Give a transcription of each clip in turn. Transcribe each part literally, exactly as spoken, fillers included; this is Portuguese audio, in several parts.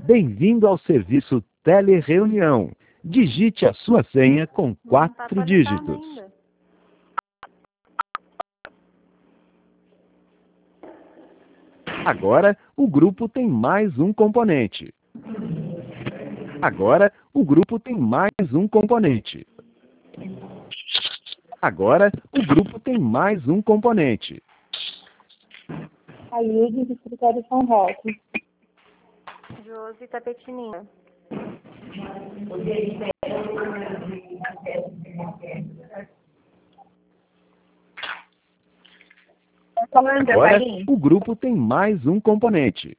Bem-vindo ao serviço Telereunião. Digite a sua senha com quatro dígitos. Agora, o grupo tem mais um componente. Agora, o grupo tem mais um componente. Agora, o grupo tem mais um componente. Ailde do escritório São Roque. Josi Tapetininha. Agora, o grupo tem mais um componente.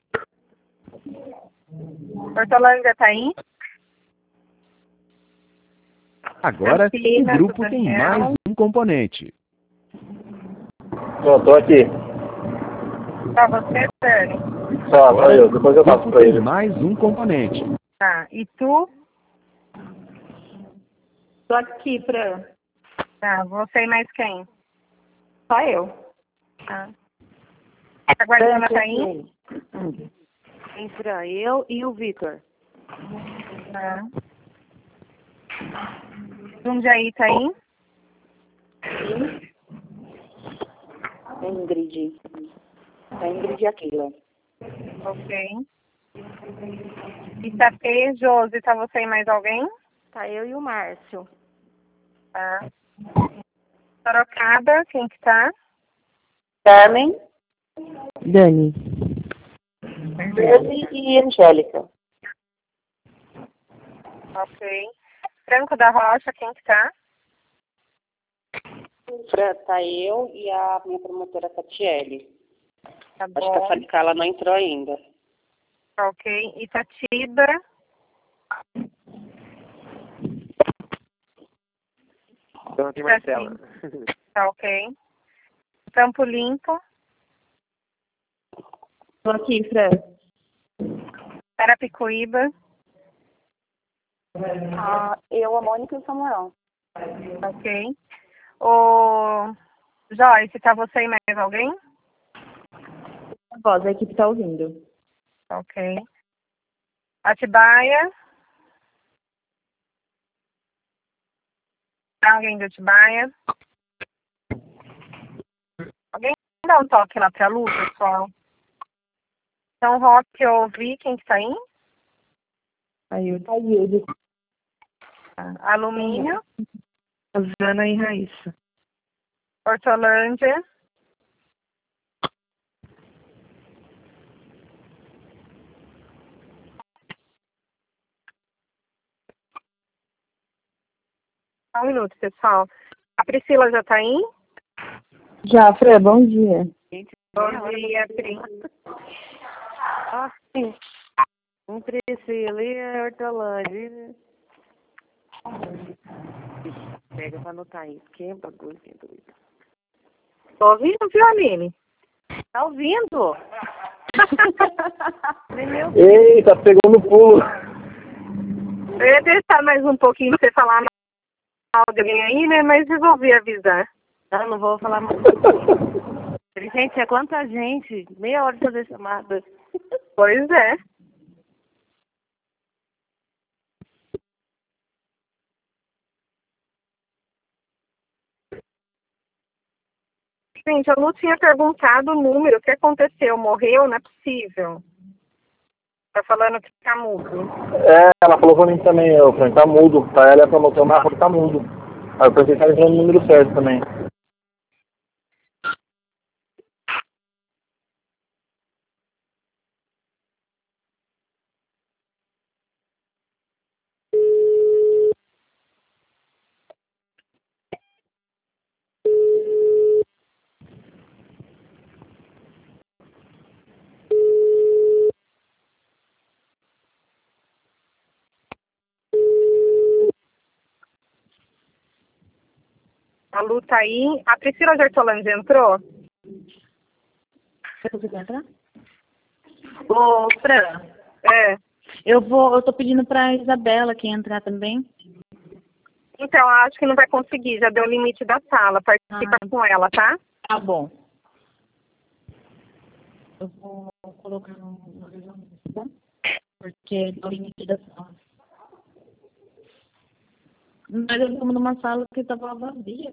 Hortolândia tá aí? Agora, o grupo tem mais um componente. Não, tô aqui. Tá você, Dani? Só, só eu. Depois eu O passo grupo pra tem ele. mais um componente. Tá, e tu? Tô aqui, Fran. Tá, você e mais quem? Só eu. Tá. A Guardiola tá aí? Tem Fran, eu e o Vitor. Tá. Jundiaí tá aí? Sim. Ingrid. A Ingrid e a Keila. Ok. Itapê, Josi, tá você e mais alguém? Tá eu e o Márcio. Tá. Sorocaba, quem que tá? Carmen, Dani. Josi e Angélica. Ok. Franco da Rocha, quem que tá? Fran, tá eu e a minha promotora Tatiele. Tá Acho que a bom. Fanicala não entrou ainda. Ok. Itatiba. Então tem Marcela. Tá ok. Campo Limpo. Tô aqui, Fran. Carapicuíba. Ah, eu, a Mônica e o Samuel. Ok. O Joyce, tá você e mais alguém? A voz, a equipe tá ouvindo. Ok. Atibaia. Tá alguém de Atibaia? Alguém dá um toque lá pra Lu, pessoal? Então, Rock, eu ouvi. Quem que tá aí? Ailde. Ailde. Alumínio. Zana e Raíssa. Hortolândia. Só um minuto, pessoal. A Priscila já tá aí? Já, Fran, bom dia. Bom dia, Pri. Ah, sim. Um Priscila e a Hortolândia. Pega pra anotar aí. Que bagulho que é doido. Tô ouvindo, viu, Aline? Tá ouvindo? Meu Eita, pegou no pulo. Eu ia deixar mais um pouquinho pra você falar mal de alguém aí, né? Mas resolvi avisar. Não, não vou falar mais. Gente, é quanta gente. Meia hora de fazer chamada. Pois é. Gente, a Lu tinha perguntado o número, o que aconteceu? Morreu? Não é possível. Tá falando que tá mudo. É, ela falou pra mim também, eu falei, tá mudo. Pra ela é a promoção, mas ela falou que tá mudo. Aí eu pensei que tava entrando no número certo também. A Lu tá aí. A Priscila de Hortolândia entrou? Você conseguiu entrar? Ô, Fran, É. Eu vou, eu tô pedindo pra Isabela que entrar também. Então, acho que não vai conseguir. Já deu o limite da sala. Participa Ah. com ela, tá? Tá bom. Eu vou colocar no, no porque deu liquidação. Mas eu estava numa sala que estava vazia.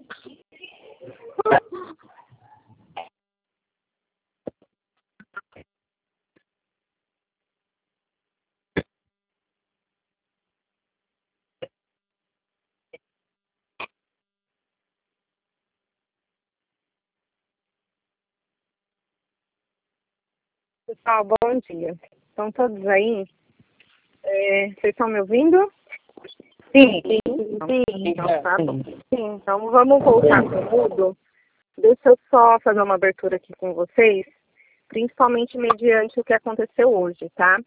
Pessoal, bom dia. Estão todos aí? É, vocês estão me ouvindo? Sim. Sim, então, tá bom. Sim, então vamos voltar para o mudo. Deixa eu só fazer uma abertura aqui com vocês, principalmente mediante o que aconteceu hoje, tá?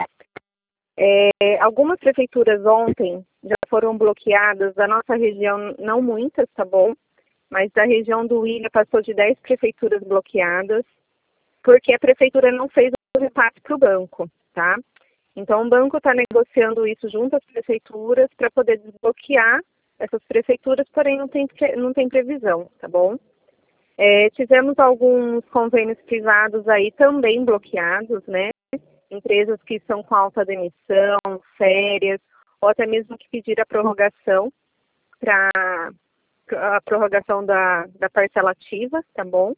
É, algumas prefeituras ontem já foram bloqueadas da nossa região, não muitas, tá bom? Mas da região do Ilha passou de dez prefeituras bloqueadas, porque a prefeitura não fez o repasse para o banco, tá? Então o banco está negociando isso junto às prefeituras para poder desbloquear essas prefeituras, porém não tem, não tem previsão, tá bom? É, tivemos alguns convênios privados aí também bloqueados, né? Empresas que estão com alta demissão, férias, ou até mesmo que pediram a prorrogação para a prorrogação da, da parcela ativa, tá bom?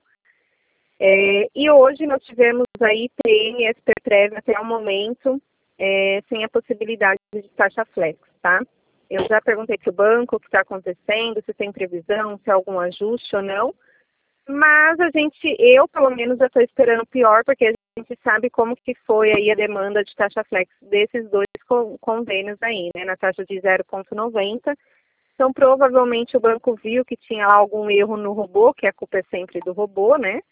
É, e hoje nós tivemos aí P M e S P Prev até o momento, é, sem a possibilidade de taxa flex, tá? Eu já perguntei para o banco o que está acontecendo, se tem previsão, se há algum ajuste ou não. Mas a gente, eu pelo menos já estou esperando o pior, porque a gente sabe como que foi aí a demanda de taxa flex desses dois convênios aí, né, na taxa de zero vírgula noventa. Então, provavelmente o banco viu que tinha lá algum erro no robô, que a culpa é sempre do robô, né,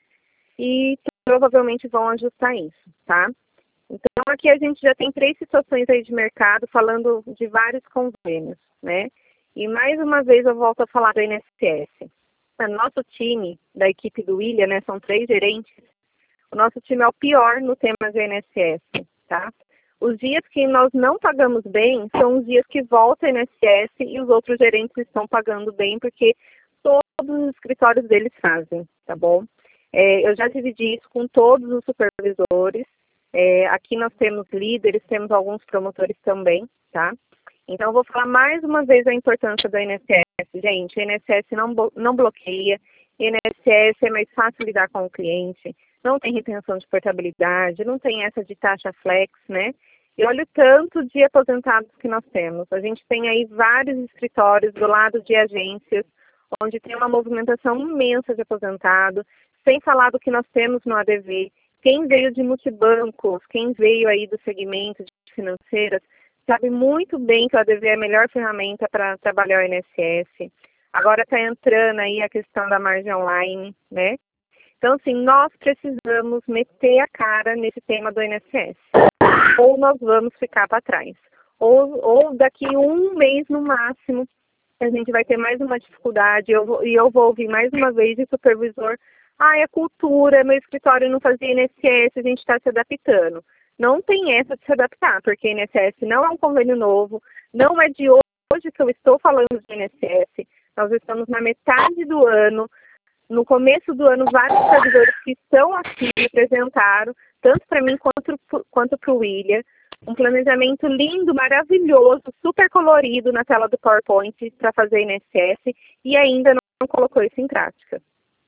e provavelmente vão ajustar isso, tá? Então, aqui a gente já tem três situações aí de mercado falando de vários convênios, né, e mais uma vez eu volto a falar do I N S S. Nosso time, da equipe do William, né, são três gerentes, o nosso time é o pior no tema do I N S S, tá? Os dias que nós não pagamos bem são os dias que volta o I N S S e os outros gerentes estão pagando bem, porque todos os escritórios deles fazem, tá bom? É, eu já dividi isso com todos os supervisores, é, aqui nós temos líderes, temos alguns promotores também, tá? Então, eu vou falar mais uma vez a importância do I N S S. Gente, o I N S S não, não bloqueia, o I N S S é mais fácil lidar com o cliente, não tem retenção de portabilidade, não tem essa de taxa flex, né? E olha o tanto de aposentados que nós temos. A gente tem aí vários escritórios do lado de agências, onde tem uma movimentação imensa de aposentados, sem falar do que nós temos no A D V. Quem veio de multibancos, quem veio aí do segmento de financeiras, sabe muito bem que o A D V é a melhor ferramenta para trabalhar o I N S S. Agora está entrando aí a questão da margem online, né? Então, assim, nós precisamos meter a cara nesse tema do I N S S. Ou nós vamos ficar para trás. Ou, ou daqui um mês no máximo, a gente vai ter mais uma dificuldade. Eu vou, e eu vou ouvir mais uma vez de supervisor, ah, é cultura, meu escritório não fazia I N S S, a gente está se adaptando. Não tem essa de se adaptar, porque I N S S não é um convênio novo, não é de hoje que eu estou falando de I N S S. Nós estamos na metade do ano, no começo do ano, vários servidores que estão aqui me apresentaram, tanto para mim quanto, quanto para o William, um planejamento lindo, maravilhoso, super colorido na tela do PowerPoint para fazer I N S S e ainda não, não colocou isso em prática.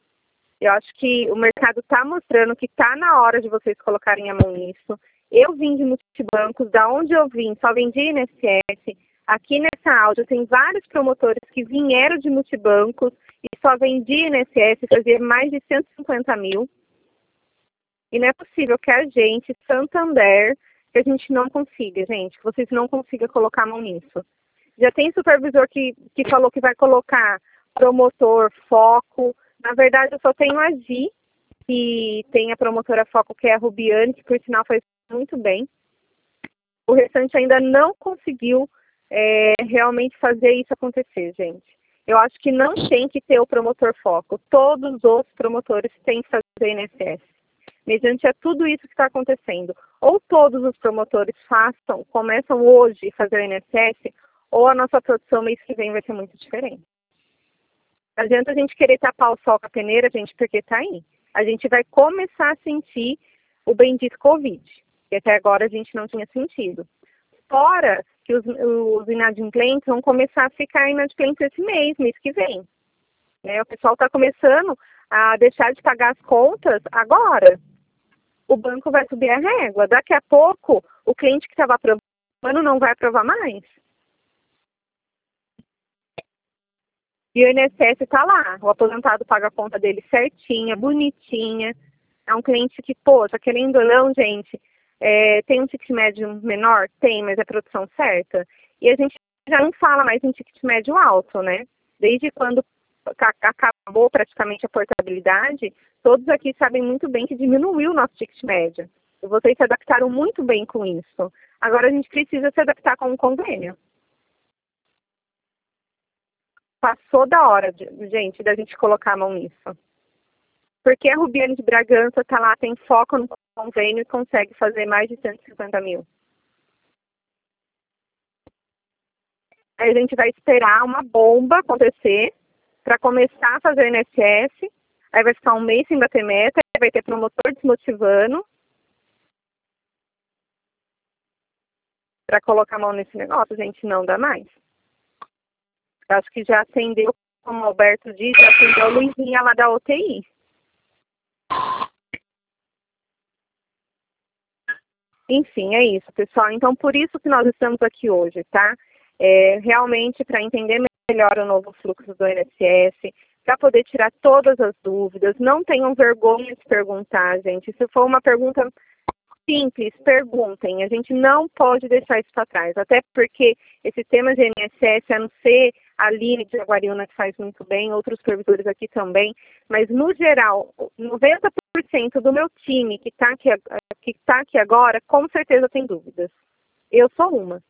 Eu acho que o mercado está mostrando que está na hora de vocês colocarem a mão nisso. Eu vim de multibancos, da onde eu vim, só vendi I N S S. Aqui nessa áudio tem vários promotores que vieram de multibancos e só vendi I N S S, fazia mais de cento e cinquenta mil. E não é possível que a gente, Santander, que a gente não consiga, gente, que vocês não consigam colocar a mão nisso. Já tem supervisor que, que falou que vai colocar promotor, foco. Na verdade, eu só tenho a Gi, que tem a promotora foco, que é a Rubiane, que por sinal faz muito bem. O restante ainda não conseguiu é, realmente fazer isso acontecer, gente. Eu acho que não tem que ter o promotor foco. Todos os outros promotores têm que fazer I N S S. Mediante a tudo isso que está acontecendo. Ou todos os promotores façam, começam hoje a fazer o I N S S, ou a nossa produção mês que vem vai ser muito diferente. Não adianta a gente querer tapar o sol com a peneira, gente, porque está aí. A gente vai começar a sentir o bendito Covid, que até agora a gente não tinha sentido. Fora que os, os inadimplentes vão começar a ficar inadimplentes esse mês, mês que vem. Né? O pessoal está começando a deixar de pagar as contas agora. O banco vai subir a régua. Daqui a pouco, o cliente que estava aprovando não vai aprovar mais. E o I N S S está lá. O aposentado paga a conta dele certinha, bonitinha. É um cliente que, poxa, querendo ou não, gente, é, tem um ticket médio menor? Tem, mas é produção certa. E a gente já não fala mais em ticket médio alto, né? Desde quando acabou praticamente a portabilidade, todos aqui sabem muito bem que diminuiu o nosso ticket médio. E vocês se adaptaram muito bem com isso. Agora a gente precisa se adaptar com um convênio. Passou da hora, gente, da gente colocar a mão nisso. Porque a Rubiane de Bragança está lá, tem foco no convênio e consegue fazer mais de cento e cinquenta mil. Aí a gente vai esperar uma bomba acontecer para começar a fazer o I N S S. Aí vai ficar um mês sem bater meta, vai ter promotor desmotivando para colocar a mão nesse negócio. Gente, não dá mais. Acho que já acendeu, como o Alberto disse, já acendeu a luzinha lá da U T I. Enfim, é isso, pessoal. Então, por isso que nós estamos aqui hoje, tá? É, realmente para entender melhor o novo fluxo do I N S S, para poder tirar todas as dúvidas. Não tenham vergonha de perguntar, gente. Se for uma pergunta simples, perguntem. A gente não pode deixar isso para trás. Até porque esse tema de I N S S, a não ser a Aline de Jaguariúna, que faz muito bem, outros servidores aqui também, mas no geral, noventa por cento do meu time que está aqui, que tá aqui agora, com certeza tem dúvidas. Eu sou uma.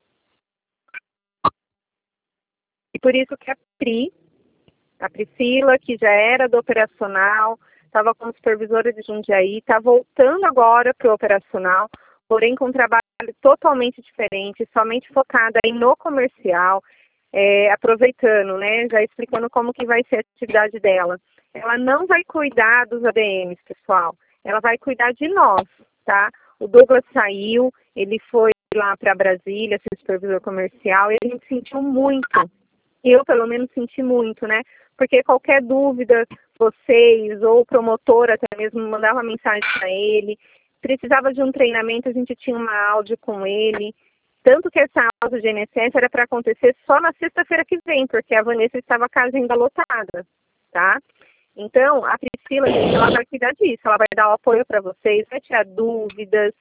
E por isso que a Pri, a Priscila, que já era do operacional, estava como supervisora de Jundiaí, está voltando agora para o operacional, porém com um trabalho totalmente diferente, somente focada aí no comercial, é, aproveitando, né, já explicando como que vai ser a atividade dela. Ela não vai cuidar dos A D Ms, pessoal, ela vai cuidar de nós, tá? O Douglas saiu, ele foi lá para Brasília, ser supervisor comercial, e a gente sentiu muito. Eu, pelo menos, senti muito, né? Porque qualquer dúvida, vocês ou o promotor até mesmo mandava mensagem para ele, precisava de um treinamento, a gente tinha uma áudio com ele. Tanto que essa áudio de I N S S era para acontecer só na sexta-feira que vem, porque a Vanessa estava com a agenda lotada, tá? Então, a Priscila, gente, ela vai cuidar disso, ela vai dar o apoio para vocês, vai tirar dúvidas.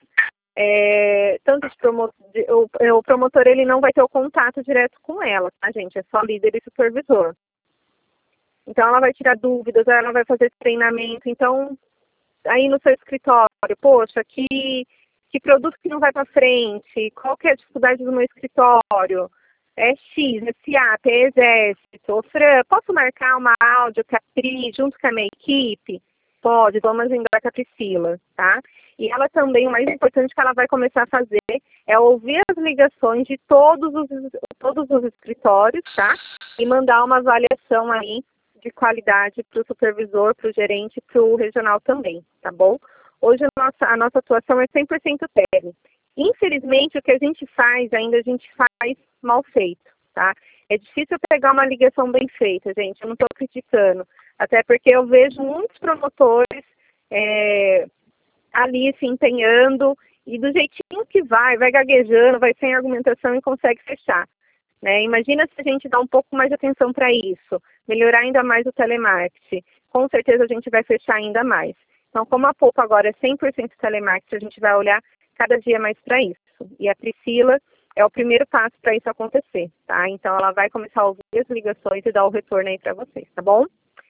É, tanto de promo de, o, o promotor ele não vai ter o contato direto com ela, tá, gente? É só líder e supervisor. Então, ela vai tirar dúvidas, ela vai fazer treinamento. Então, aí no seu escritório, poxa, que, que produto que não vai para frente? Qual que é a dificuldade do meu escritório? É X, é S I A P, é Exército. Ô, Fran, posso marcar uma áudio com a Pri, junto com a minha equipe? Pode, vamos agendar com a Priscila, tá? E ela também, o mais importante que ela vai começar a fazer é ouvir as ligações de todos os, todos os escritórios, tá? E mandar uma avaliação aí de qualidade para o supervisor, para o gerente, para o regional também, tá bom? Hoje a nossa, a nossa atuação é cem por cento tele. Infelizmente, o que a gente faz, ainda a gente faz mal feito, tá? É difícil pegar uma ligação bem feita, gente, eu não estou criticando. Até porque eu vejo muitos promotores é, ali se empenhando e do jeitinho que vai, vai gaguejando, vai sem argumentação e consegue fechar. Né? Imagina se a gente dá um pouco mais de atenção para isso, melhorar ainda mais o telemarketing. Com certeza a gente vai fechar ainda mais. Então, como a Poupa agora é cem por cento telemarketing, a gente vai olhar cada dia mais para isso. E a Priscila é o primeiro passo para isso acontecer, tá? Então, ela vai começar a ouvir as ligações e dar o retorno aí para vocês, tá bom?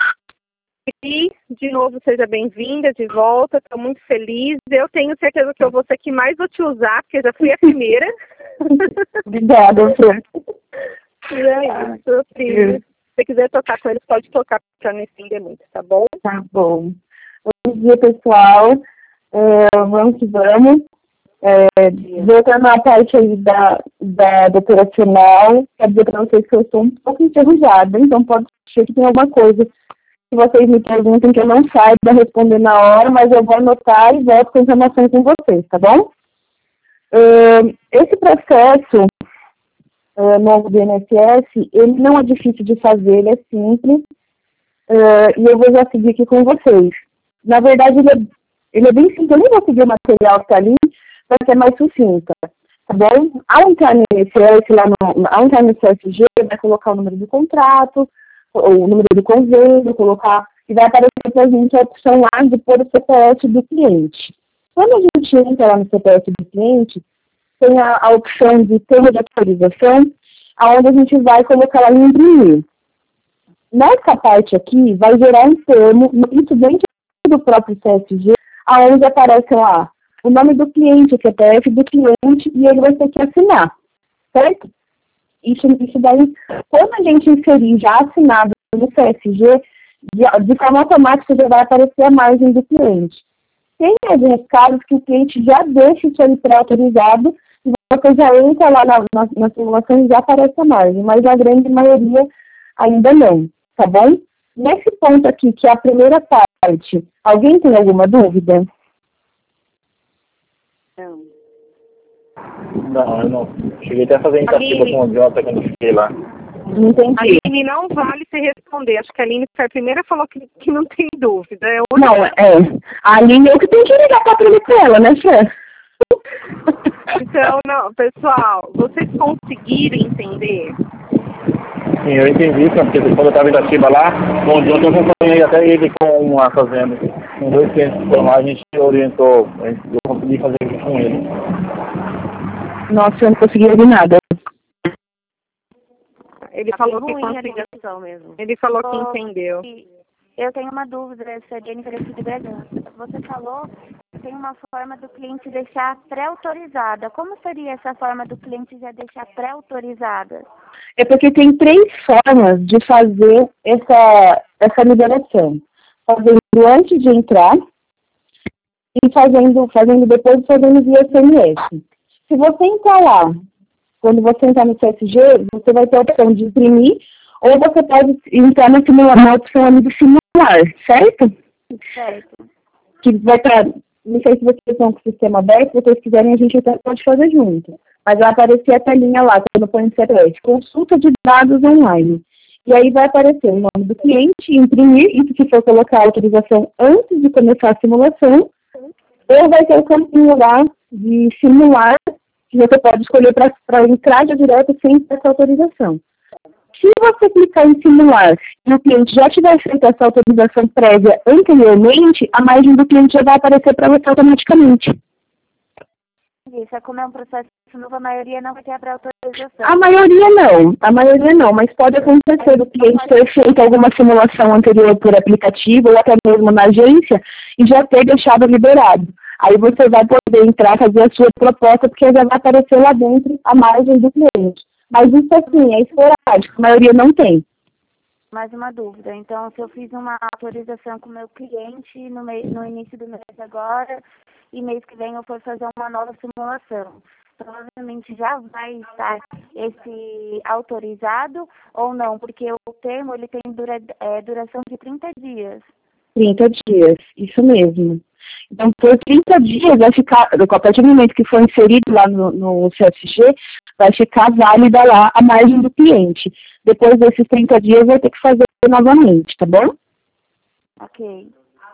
E, de novo, seja bem-vinda de volta, estou muito feliz. Eu tenho certeza que eu vou ser que mais vou te usar, porque já fui a primeira. Obrigada, Fran. É isso, Pri. Se você quiser tocar com eles, pode tocar para não estender muito, tá bom? Tá bom. Bom dia, pessoal. É, vamos que vamos. É, voltando à parte aí da, da, do operacional, quero dizer para vocês que eu estou um pouco enferrujada, então pode ser que tenha alguma coisa que vocês me perguntem que eu não saiba responder na hora, mas eu vou anotar e volto com informações com vocês, tá bom? Uh, esse processo uh, novo do I N S S, ele não é difícil de fazer, ele é simples, uh, e eu vou já seguir aqui com vocês. Na verdade, ele é, ele é bem simples, eu nem vou seguir o material que está ali, vai ser mais sucinta, tá bom? Ao entrar no I N S S, lá no, ao entrar no C S G, vai colocar o número do contrato, o número do convênio, colocar, e vai aparecer para a gente a opção lá de pôr o C P F do cliente. Quando a gente entra lá no C P F do cliente, tem a, a opção de termo de autorização, onde a gente vai colocar lá em imprimir. Nessa parte aqui, vai gerar um termo, isso dentro do próprio C S G, onde aparece lá o nome do cliente, o C P F do cliente, e ele vai ter que assinar, certo? Isso, isso daí, quando a gente inserir já assinado no C S G, de, de forma automática já vai aparecer a margem do cliente. Tem alguns casos que o cliente já deixa isso ali pré-autorizado e você já entra lá na, na, na simulação e já aparece a margem, mas a grande maioria ainda não, tá bom? Nesse ponto aqui, que é a primeira parte, alguém tem alguma dúvida? Não. Não, eu não. Cheguei até a fazer iniciativa com o Jota quando fiquei lá. Não entendi. Aline, não vale você responder. Acho que a Aline foi a primeira falou que, que não tem dúvida. É outra... Não, é. A Aline é o que tem que ligar para a ela, né, Fê? Então, não, pessoal, vocês conseguiram entender? Sim, eu entendi, porque quando eu estava em Itatiba lá, com o Jota eu acompanhei até ele com uma fazenda. Com dois clientes que foram lá, a gente orientou, eu consegui fazer isso com ele. Nossa, eu não consegui ouvir nada. Ele Tá falou que ruim a conseguiu. ligação mesmo. Ele falou que Oh, entendeu. Eu tenho uma dúvida, essa é Jennifer aqui de Bragança. Você falou que tem uma forma do cliente deixar pré-autorizada. Como seria essa forma do cliente já deixar pré-autorizada? É porque tem três formas de fazer essa, essa liberação. Fazendo antes de entrar e fazendo, fazendo depois fazendo via S M S. Se você entrar lá, quando você entrar no C S G, você vai ter a opção de imprimir ou você pode entrar na, simula, na opção ali de simular, certo? Certo. Que vai estar, não sei se vocês estão com o sistema aberto, se vocês quiserem a gente até pode fazer junto. Mas vai aparecer a telinha lá, quando põe no C P F, consulta de dados online. E aí vai aparecer o nome do cliente, imprimir, isso se for colocar a autorização antes de começar a simulação, ou vai ter o campinho lá de simular, que você pode escolher para entrar já direto sem essa autorização. Se você clicar em simular e o cliente já tiver feito essa autorização prévia anteriormente, a margem do cliente já vai aparecer para você automaticamente. Isso é como é um processo novo, a maioria não vai ter a pré-autorização. A maioria não, a maioria não, mas pode acontecer do cliente ter feito alguma simulação anterior por aplicativo ou até mesmo na agência e já ter deixado liberado. Aí você vai poder entrar, fazer a sua proposta, porque já vai aparecer lá dentro a margem do cliente. Mas isso assim, é esporádico, a maioria não tem. Mais uma dúvida. Então, se eu fiz uma autorização com o meu cliente no, me... no início do mês agora, e mês que vem eu for fazer uma nova simulação, provavelmente já vai estar esse autorizado ou não? Porque o termo ele tem dura... é, duração de trinta dias. trinta dias, isso mesmo. Então, por trinta dias, vai ficar, a partir do momento que for inserido lá no, no C S G, vai ficar válida lá a margem do cliente. Depois desses trinta dias, vai ter que fazer novamente, tá bom? Ok.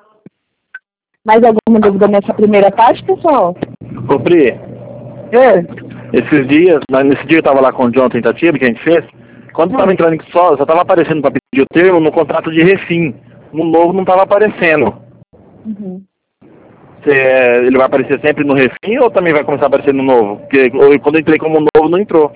Mais alguma dúvida nessa primeira parte, pessoal? Ô, Pri, É. esses dias, nesse dia eu estava lá com o John Tentativa, que a gente fez, quando estava entrando em só, só estava aparecendo para pedir o termo no contrato de refim. No novo não estava aparecendo. Uhum. Cê, ele vai aparecer sempre no refim ou também vai começar a aparecer no novo? Porque quando eu entrei como novo, não entrou.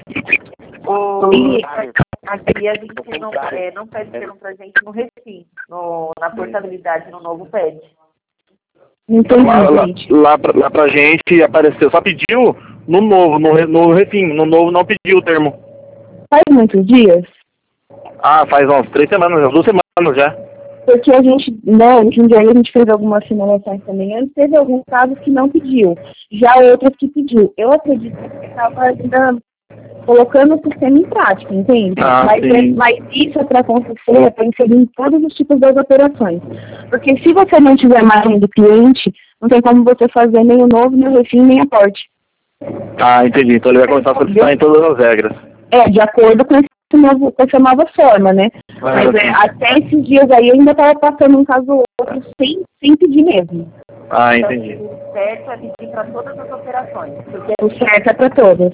E aqui a gente não, é, não pede termo pra gente no refim, no, na portabilidade no novo pede. Entendi, Lá, lá, gente. lá, pra, lá pra gente apareceu, só pediu no novo, no, no refim, no novo não pediu o termo. Faz muitos dias? Ah, faz uns três semanas, umas duas semanas já. Porque a gente, né, um dia a gente fez algumas simulações também, antes teve alguns casos que não pediu, já outros que pediu. Eu acredito que estava ainda colocando o sistema em prática, entende? Ah, mas, é, sim. mas isso é para acontecer, é para inserir em todos os tipos das operações. Porque se você não tiver margem do cliente, não tem como você fazer nem o novo, nem o refim, nem a porte. Ah, entendi. Então ele vai começar a solicitar em todas as regras. É, de acordo com, esse novo, com essa nova forma, né? Mas, Mas é, até esses dias aí eu ainda estava passando um caso ou outro sem, sem pedir mesmo. Ah, entendi. Então, o certo é pedir para todas as operações. Porque O certo é para todas.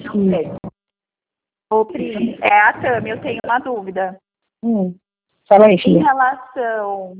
Ô, Pri, é a Tami, eu tenho uma dúvida. Hum. Fala aí, filha. Em relação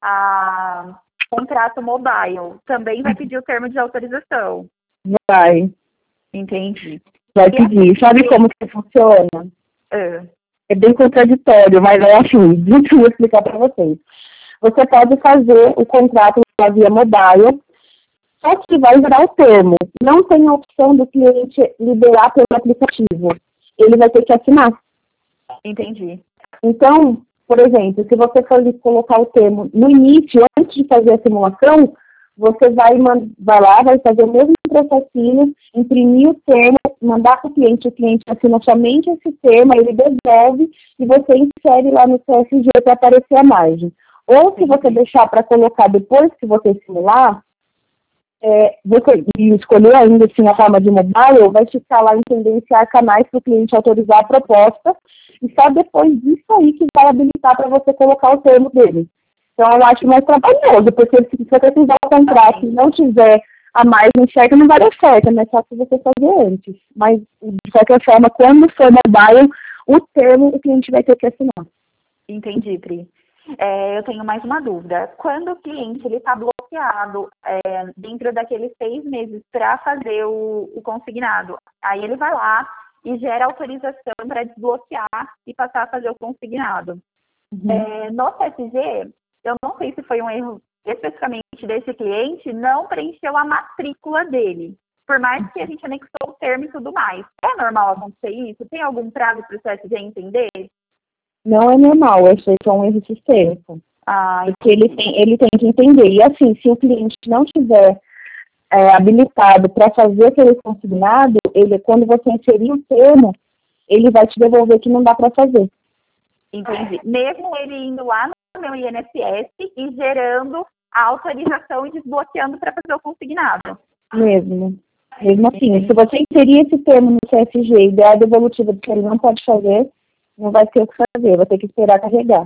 a contrato mobile, também vai pedir o termo de autorização. Vai. Entendi. Vai pedir. Sabe como que funciona? É, é bem contraditório, mas é assim, deixa eu explicar para vocês. Você pode fazer o contrato via mobile, só que vai virar o termo. Não tem a opção do cliente liberar pelo aplicativo. Ele vai ter que assinar. Entendi. Então, por exemplo, se você for colocar o termo no início, antes de fazer a simulação, você vai, vai lá, vai fazer o mesmo processinho, imprimir o termo, mandar para o cliente, o cliente assina somente esse termo, aí ele devolve e você insere lá no C S G para aparecer a margem. Ou se você deixar para colocar depois que você simular, é, você e escolher ainda assim a forma de mobile, vai ficar lá em tendenciar canais para o cliente autorizar a proposta, e só depois disso aí que vai habilitar para você colocar o termo dele. Então, eu acho mais trabalhoso, porque se você fizer o contrato e não tiver a margem certa, não vai dar certo, é mais fácil você fazer antes. Mas, de qualquer forma, quando for mobile, o termo o cliente vai ter que assinar. Entendi, Pri. É, eu tenho mais uma dúvida. Quando o cliente está bloqueado é, dentro daqueles seis meses para fazer o, o consignado, aí ele vai lá e gera autorização para desbloquear e passar a fazer o consignado. Uhum. É, no C S G, eu não sei se foi um erro especificamente desse cliente, não preencheu a matrícula dele, por mais que a gente anexou o termo e tudo mais. É normal acontecer isso? Tem algum prazo para o C S G entender? Não é normal, eu sei que é um erro sistêmico. Ah, porque ele tem, ele tem que entender. E assim, se o cliente não tiver é, habilitado para fazer aquele consignado, ele, quando você inserir o termo, ele vai te devolver que não dá para fazer. Entendi. Mesmo ele indo lá no meu I N S S e gerando a autorização e desbloqueando para fazer o consignado. Mesmo. Mesmo assim, Entendi. Se você inserir esse termo no C S G e der a devolutiva de que ele não pode fazer, não vai ter o que fazer, vai ter que esperar carregar.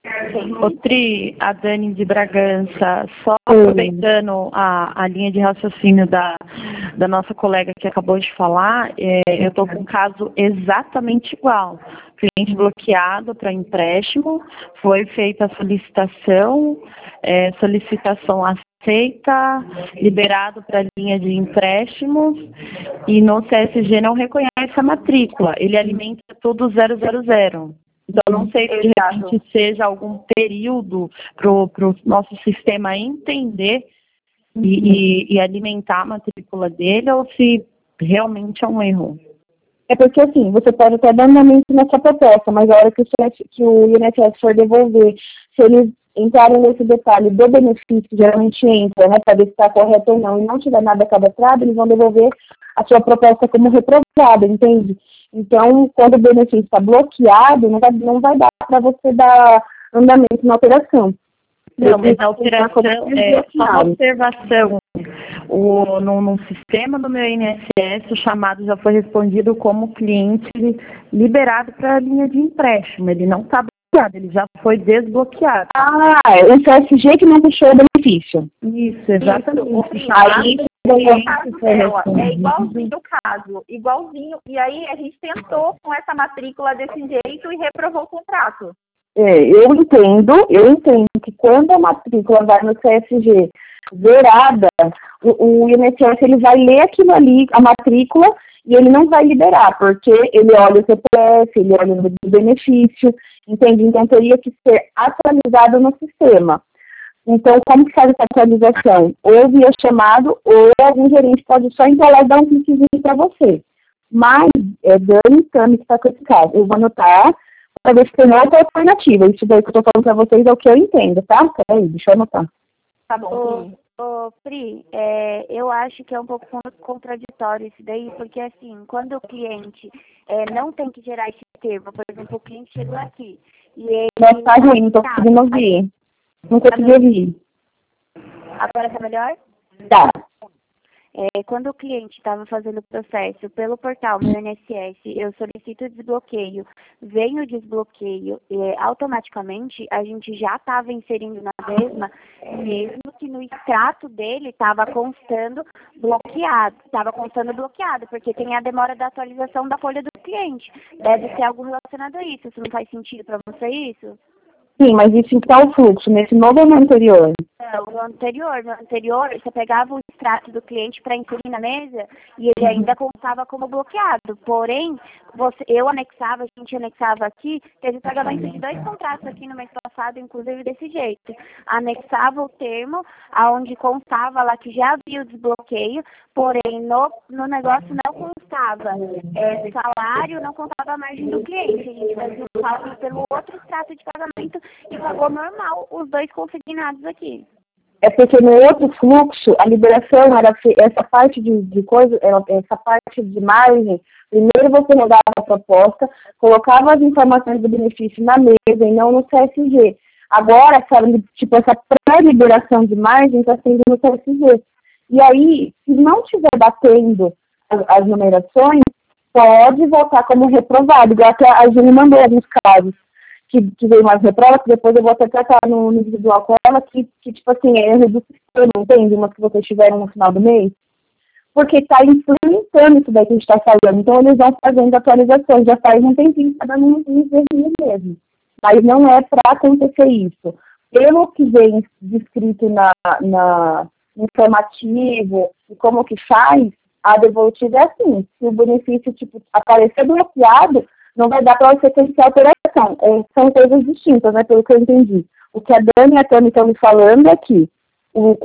Ô, Tri, a Dani de Bragança, só aproveitando a, a linha de raciocínio da, da nossa colega que acabou de falar, é, eu estou com um caso exatamente igual. Cliente bloqueado para empréstimo, foi feita a solicitação, é, solicitação aceita, liberado para a linha de empréstimos, e no C S G não reconhece a matrícula, ele alimenta tudo zero zero zero. Então, não sei se de repente seja algum período para o nosso sistema entender uhum. e, e, e alimentar a matrícula dele, ou se realmente é um erro. É porque, assim, você pode até dar andamento nessa proposta, mas a hora que o, que o I N S S for devolver, se eles entrarem nesse detalhe do benefício, geralmente entra, né, para ver se está correto ou não, e não tiver nada cadastrado, eles vão devolver a sua proposta como reprovada, entende? Então, quando o benefício está bloqueado, não vai, não vai dar para você dar andamento na alteração. Não, mas a alteração é só uma observação. O, no, no sistema do meu I N S S, o chamado já foi respondido como cliente liberado para a linha de empréstimo. Ele não está bloqueado, ele já foi desbloqueado. Ah, é o C S G que não puxou o benefício. Isso, exatamente. Isso, aí, o caso dela é igualzinho o caso, igualzinho. E aí a gente tentou com essa matrícula desse jeito e reprovou o contrato. É, eu entendo, eu entendo que quando a matrícula vai no C S G zerada, o, o I N S S ele vai ler aquilo ali, a matrícula, e ele não vai liberar, porque ele olha o C P F, ele olha o benefício, entende? Então teria que ser atualizado no sistema. Então, como que faz essa atualização? Ou via chamado, ou algum gerente pode só entrar lá e dar um cliquezinho para você. Mas, é Dani e Tami que está com esse caso. Eu vou anotar para ver se tem outra alternativa. Isso daí que eu estou falando para vocês é o que eu entendo, tá? Peraí, deixa eu anotar. Tá bom, Pri. Ô, Pri, é, eu acho que é um pouco contraditório isso daí, porque assim, quando o cliente é, não tem que gerar esse termo, por exemplo, o cliente chegou aqui e ele... Mas tá ruim, não tô conseguindo ouvir. Não consegui ouvir. Agora tá melhor? Tá. É, quando o cliente estava fazendo o processo pelo portal meu I N S S, eu solicito o desbloqueio, vem o desbloqueio, e automaticamente a gente já estava inserindo na mesma, mesmo que no extrato dele estava constando bloqueado, estava constando bloqueado, porque tem a demora da atualização da folha do cliente. Deve ser algo relacionado a isso. Isso não faz sentido para você isso? Sim, mas isso está o fluxo, nesse novo ou no anterior? Não, no anterior, no anterior, você pegava o extrato do cliente para inserir na mesa e ele ainda contava como bloqueado. Porém, você, eu anexava, a gente anexava aqui, teve pagamento de dois contratos aqui no mês passado, inclusive desse jeito. Anexava o termo, aonde constava lá que já havia o desbloqueio, porém no, no negócio não constava é, salário, não contava a margem do cliente. A gente fazia o cálculo pelo outro extrato de pagamento e pagou normal os dois consignados aqui. É porque no outro fluxo, a liberação era essa parte de, de coisa, essa parte de margem, primeiro você rodava a proposta, colocava as informações do benefício na mesa e não no C S G. Agora, essa, tipo, essa pré-liberação de margem está sendo no C S G. E aí, se não estiver batendo as, as numerações, pode voltar como reprovado, igual até a Júlia mandou alguns casos. Que, que veio mais reprova, que depois eu vou até tratar no, no individual com ela, que, que tipo assim, é erro do sistema, entende? Umas que vocês tiveram no final do mês. Porque está implementando isso daí que a gente está falando. Então, eles vão fazendo atualizações. Já faz um tempinho, está dando uns errinhos mesmo. Mas não é para acontecer isso. Pelo que vem descrito na, na informativo e como que faz, a devolutiva é assim. Se o benefício tipo, aparecer bloqueado, não vai dar para você ter essa alteração. É, são coisas distintas, né, pelo que eu entendi. O que a Dani e a Tami estão me falando é que o, o,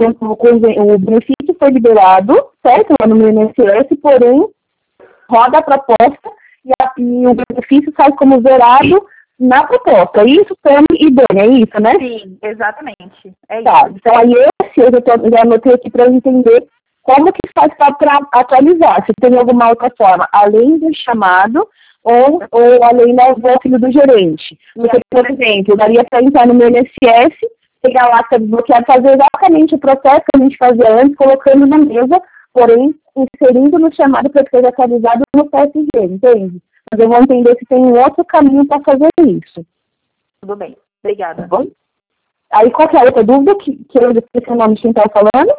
o benefício foi liberado, certo, lá no meu I N S S, porém, roda a proposta e, a, e o benefício sai como zerado na proposta. É isso, Tami e Dani, é isso, né? Sim, exatamente. É tá, isso. Então, aí esse eu já, tô, já anotei aqui para entender como que faz para atualizar, se tem alguma outra forma, além do chamado, ou, ou além do auxílio do gerente. Porque, por exemplo, daria para entrar no meu I N S S, pegar lá que está desbloqueado, fazer exatamente o processo que a gente fazia antes, colocando na mesa, porém, inserindo no chamado para que seja atualizado no C S G, entende? Mas eu vou entender se tem um outro caminho para fazer isso. Tudo bem. Obrigada. Tá bom? Aí, qual que é a outra dúvida que, que eu esqueci o nome de quem está falando?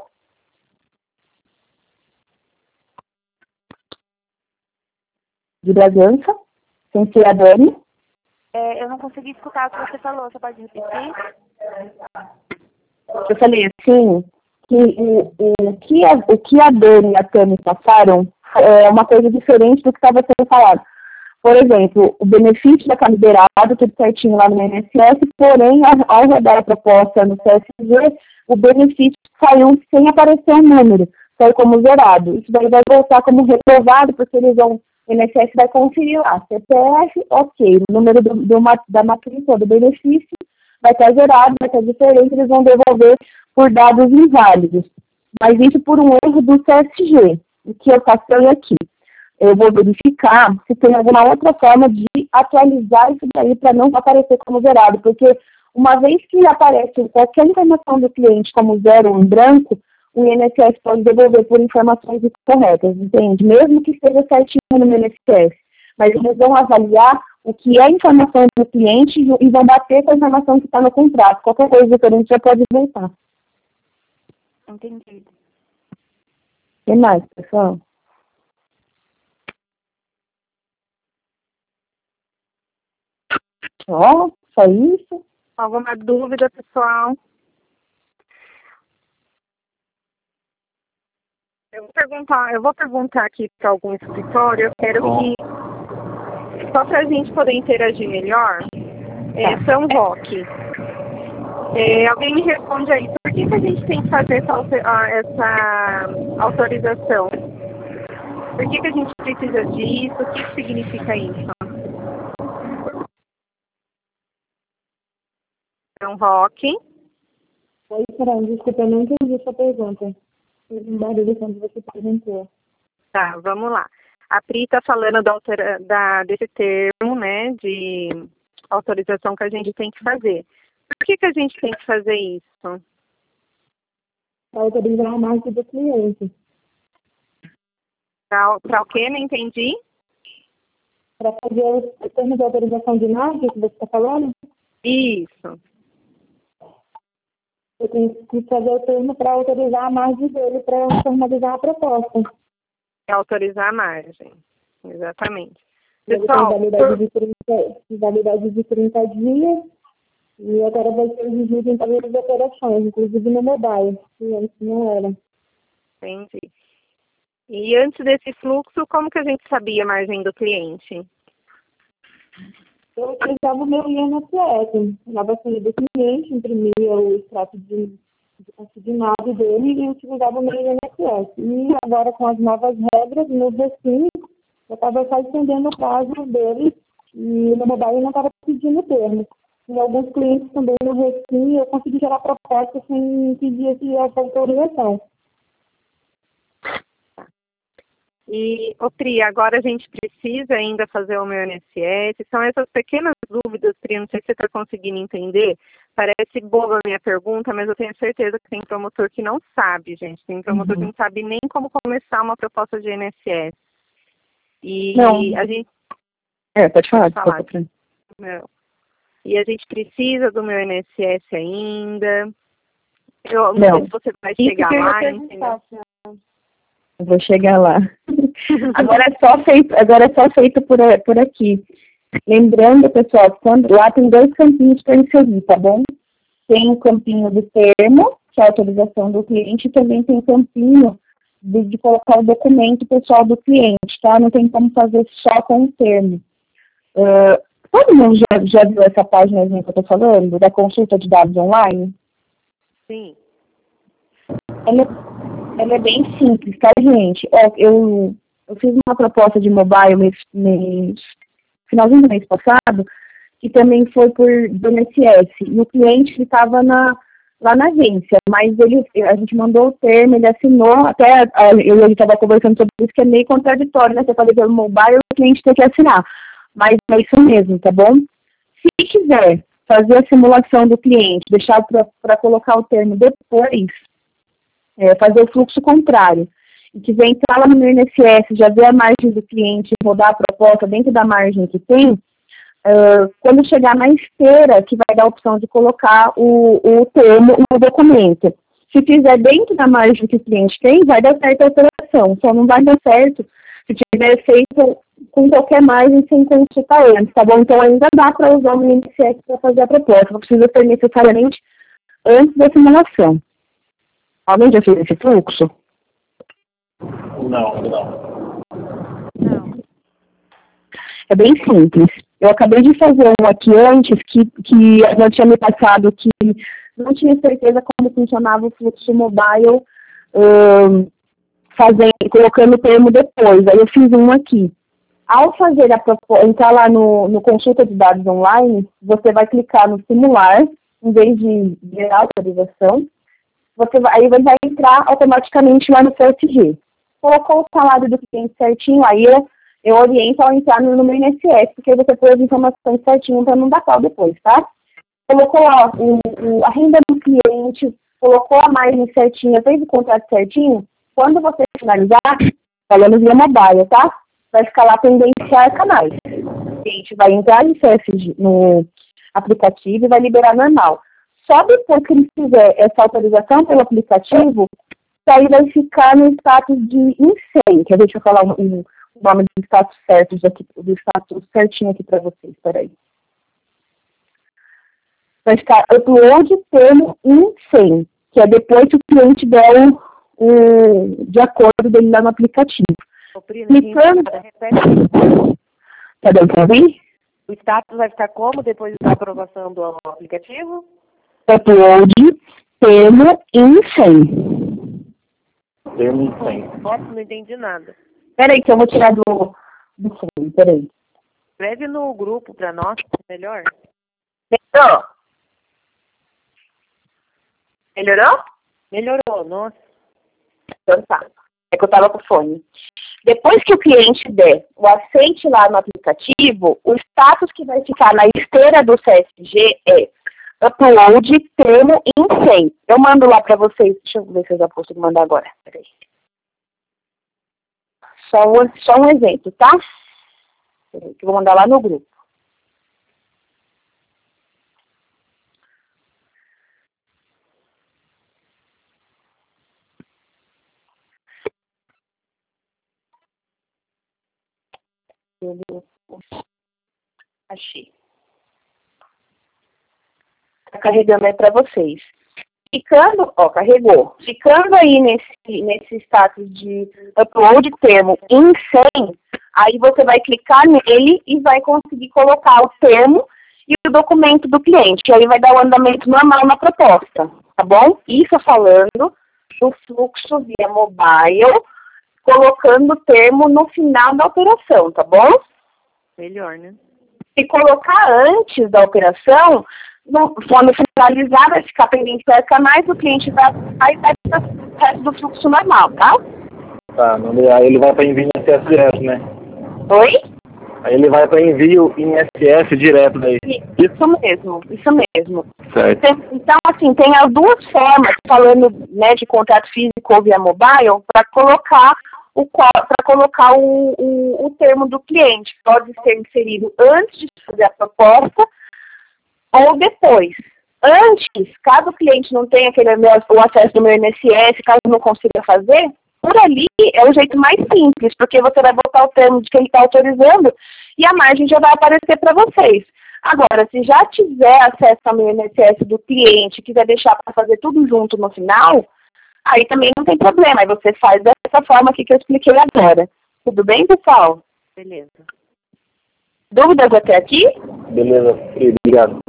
De Bragança, sem ser a Dani. É, eu não consegui escutar o que você falou, você pode repetir? Eu falei assim, que o, o, que, a, o que a Dani e a Tami passaram é uma coisa diferente do que estava sendo falado. Por exemplo, o benefício já está liberado, tudo certinho lá no I N S S, porém, ao rodar a proposta no C S G, o benefício saiu sem aparecer um número, saiu como zerado. Isso daí vai voltar como reprovado, porque eles vão o I N S S vai conferir lá, C P F, ok, o número do, do, da matrícula do benefício vai estar zerado, vai estar diferente, eles vão devolver por dados inválidos. Mas isso por um erro do C S G, o que eu passei aqui. Eu vou verificar se tem alguma outra forma de atualizar isso daí para não aparecer como zerado, porque uma vez que aparece qualquer informação do cliente como zero ou em branco, o I N S S pode devolver por informações incorretas, entende? Mesmo que esteja certinho no I N S S. Mas eles vão avaliar o que é informação do cliente e vão bater com a informação que está no contrato. Qualquer coisa diferente já pode voltar. Entendido. O que mais, pessoal? Ó, oh, só isso? Alguma dúvida, pessoal? Eu vou perguntar, eu vou perguntar aqui para algum escritório, eu quero que, só para a gente poder interagir melhor, é, São Roque. É, alguém me responde aí, por que, que a gente tem que fazer essa, essa autorização? Por que, que a gente precisa disso? O que, que significa isso? São Roque. Oi, Fran, desculpa, eu não entendi a sua pergunta. Você perguntou. Tá, vamos lá. A Pri está falando da, altera, da, desse termo, né, de autorização que a gente tem que fazer. Por que, que a gente tem que fazer isso? Autorizar a marca do cliente. Para o quê? Não entendi. Para fazer o termo de autorização de margem que você está falando? Isso. Eu tenho que fazer o termo para autorizar a margem dele, para formalizar a proposta. Autorizar a margem. Exatamente. Ele Pessoal, tem validade, por... de trinta, validade de trinta dias e agora vai ser exigido em todas as operações, inclusive no mobile, que antes não era. Entendi. E antes desse fluxo, como que a gente sabia a margem do cliente? Eu utilizava o meu I N S S, dava a senha do cliente, imprimia o extrato de, de consignado dele e utilizava o meu I N S S. E agora, com as novas regras, no Recim, eu estava só estendendo o prazo dele e no mobile não estava pedindo termo. E alguns clientes também no Recim eu consegui gerar proposta sem pedir essa autorização. E, ô Pri, agora a gente precisa ainda fazer o meu I N S S. São essas pequenas dúvidas, Pri, não sei se você está conseguindo entender. Parece boba a minha pergunta, mas eu tenho certeza que tem promotor que não sabe, gente. Tem promotor uhum. que não sabe nem como começar uma proposta de I N S S. E não. a gente... É, pode falar. Pode falar. Meu. E a gente precisa do meu I N S S ainda. Eu não, não. sei se você vai Isso chegar lá, entendeu? Eu vou chegar lá. Agora é só feito, agora é só feito por, por aqui. Lembrando, pessoal, quando, lá tem dois campinhos para inserir, tá bom? Tem o campinho do termo, que é a autorização do cliente, e também tem o campinho de, de colocar o documento pessoal do cliente, tá? Não tem como fazer só com o termo. Uh, todo mundo já, já viu essa página que eu estou falando, da consulta de dados online? Sim. Ela, ela é bem simples, tá, gente? Ó, eu, eu fiz uma proposta de mobile mês, mês, finalzinho do mês passado, que também foi por do I N S S. E o cliente estava na, lá na agência, mas ele, a gente mandou o termo, ele assinou, até a, eu estava conversando sobre isso, que é meio contraditório, né? Você fazer pelo mobile, o cliente tem que assinar. Mas é isso mesmo, tá bom? Se quiser fazer a simulação do cliente, deixar para colocar o termo depois, é, fazer o fluxo contrário, e quiser entrar lá no I N S S, já ver a margem do cliente, rodar a proposta dentro da margem que tem, uh, quando chegar na esteira, que vai dar a opção de colocar o, o termo no documento. Se fizer dentro da margem que o cliente tem, vai dar certo a operação, só não vai dar certo se tiver feito com qualquer margem sem consultar antes, tá bom? Então ainda dá para usar o I N S S para fazer a proposta, não precisa ser necessariamente antes da simulação. Alguém já fez esse fluxo? Não, não. Não. É bem simples. Eu acabei de fazer um aqui antes que, que já tinha me passado que não tinha certeza como funcionava o fluxo mobile, um, fazendo, colocando o termo depois. Aí eu fiz um aqui. Ao fazer a proposta, entrar lá no, no consulta de dados online, você vai clicar no simular, em vez de gerar autorização, você vai, aí vai entrar automaticamente lá no C S G. Colocou o salário do cliente certinho, aí eu, eu oriento ao entrar no número I N S S, porque você põe as informações certinho para não dar pau depois, tá? Colocou ó, o, o, a renda do cliente, colocou a margem certinha, fez o contrato certinho, quando você finalizar, falando via mobile, tá? Vai ficar lá tendenciar canais. O cliente vai entrar no C S G, no aplicativo e vai liberar normal. Só depois que ele fizer essa autorização pelo aplicativo, aí vai ficar no status de insane. Quer ver, deixa eu falar o um, um, nome do status certo aqui, do status certinho aqui para vocês, peraí. Vai ficar upload termo insane, que é depois que o cliente der o, o de acordo dele lá no aplicativo. Clicando... Tá dando para ouvir? O status vai ficar como depois da aprovação do aplicativo? Upload termo insane. Termo insane. Nossa, não entendi nada. Peraí, que eu vou tirar do, do fundo, peraí. Escreve no grupo para nós, melhor. Melhorou? Melhorou? Melhorou, nossa. Então tá. É que eu tava com fone. Depois que o cliente der o aceite lá no aplicativo, o status que vai ficar na esteira do C S G é upload termo insane. Eu mando lá para vocês. Deixa eu ver se eu já consigo mandar agora. Peraí. Só um, só um exemplo, tá? Que eu vou mandar lá no grupo. Achei. Tá carregando aí para vocês. Ficando, ó, carregou. Ficando aí nesse, nesse status de upload termo em cem, aí você vai clicar nele e vai conseguir colocar o termo e o documento do cliente. E aí vai dar o andamento normal na proposta, tá bom? Isso falando do fluxo via mobile, colocando o termo no final da operação, tá bom? Melhor, né? Se colocar antes da operação, no, quando finalizar, vai ficar pendente dez canais, o cliente vai sair o resto do fluxo normal, tá? Tá, aí ele vai para envio em S S direto, né? Oi? Aí ele vai para envio em S S direto daí. Isso mesmo, isso mesmo. Certo. Então, assim, tem as duas formas, falando, né, de contrato físico ou via mobile, para colocar o para colocar o, o, o termo do cliente. Pode ser inserido antes de fazer a proposta ou depois. Antes, caso o cliente não tenha aquele, o acesso do meu I N S S, caso não consiga fazer, por ali é o jeito mais simples, porque você vai botar o termo de quem está autorizando e a margem já vai aparecer para vocês. Agora, se já tiver acesso ao meu I N S S do cliente, quiser deixar para fazer tudo junto no final, aí também não tem problema. Aí você faz dessa forma aqui que eu expliquei agora. Tudo bem, pessoal? Beleza. Dúvidas até aqui? Beleza, Pri, obrigado.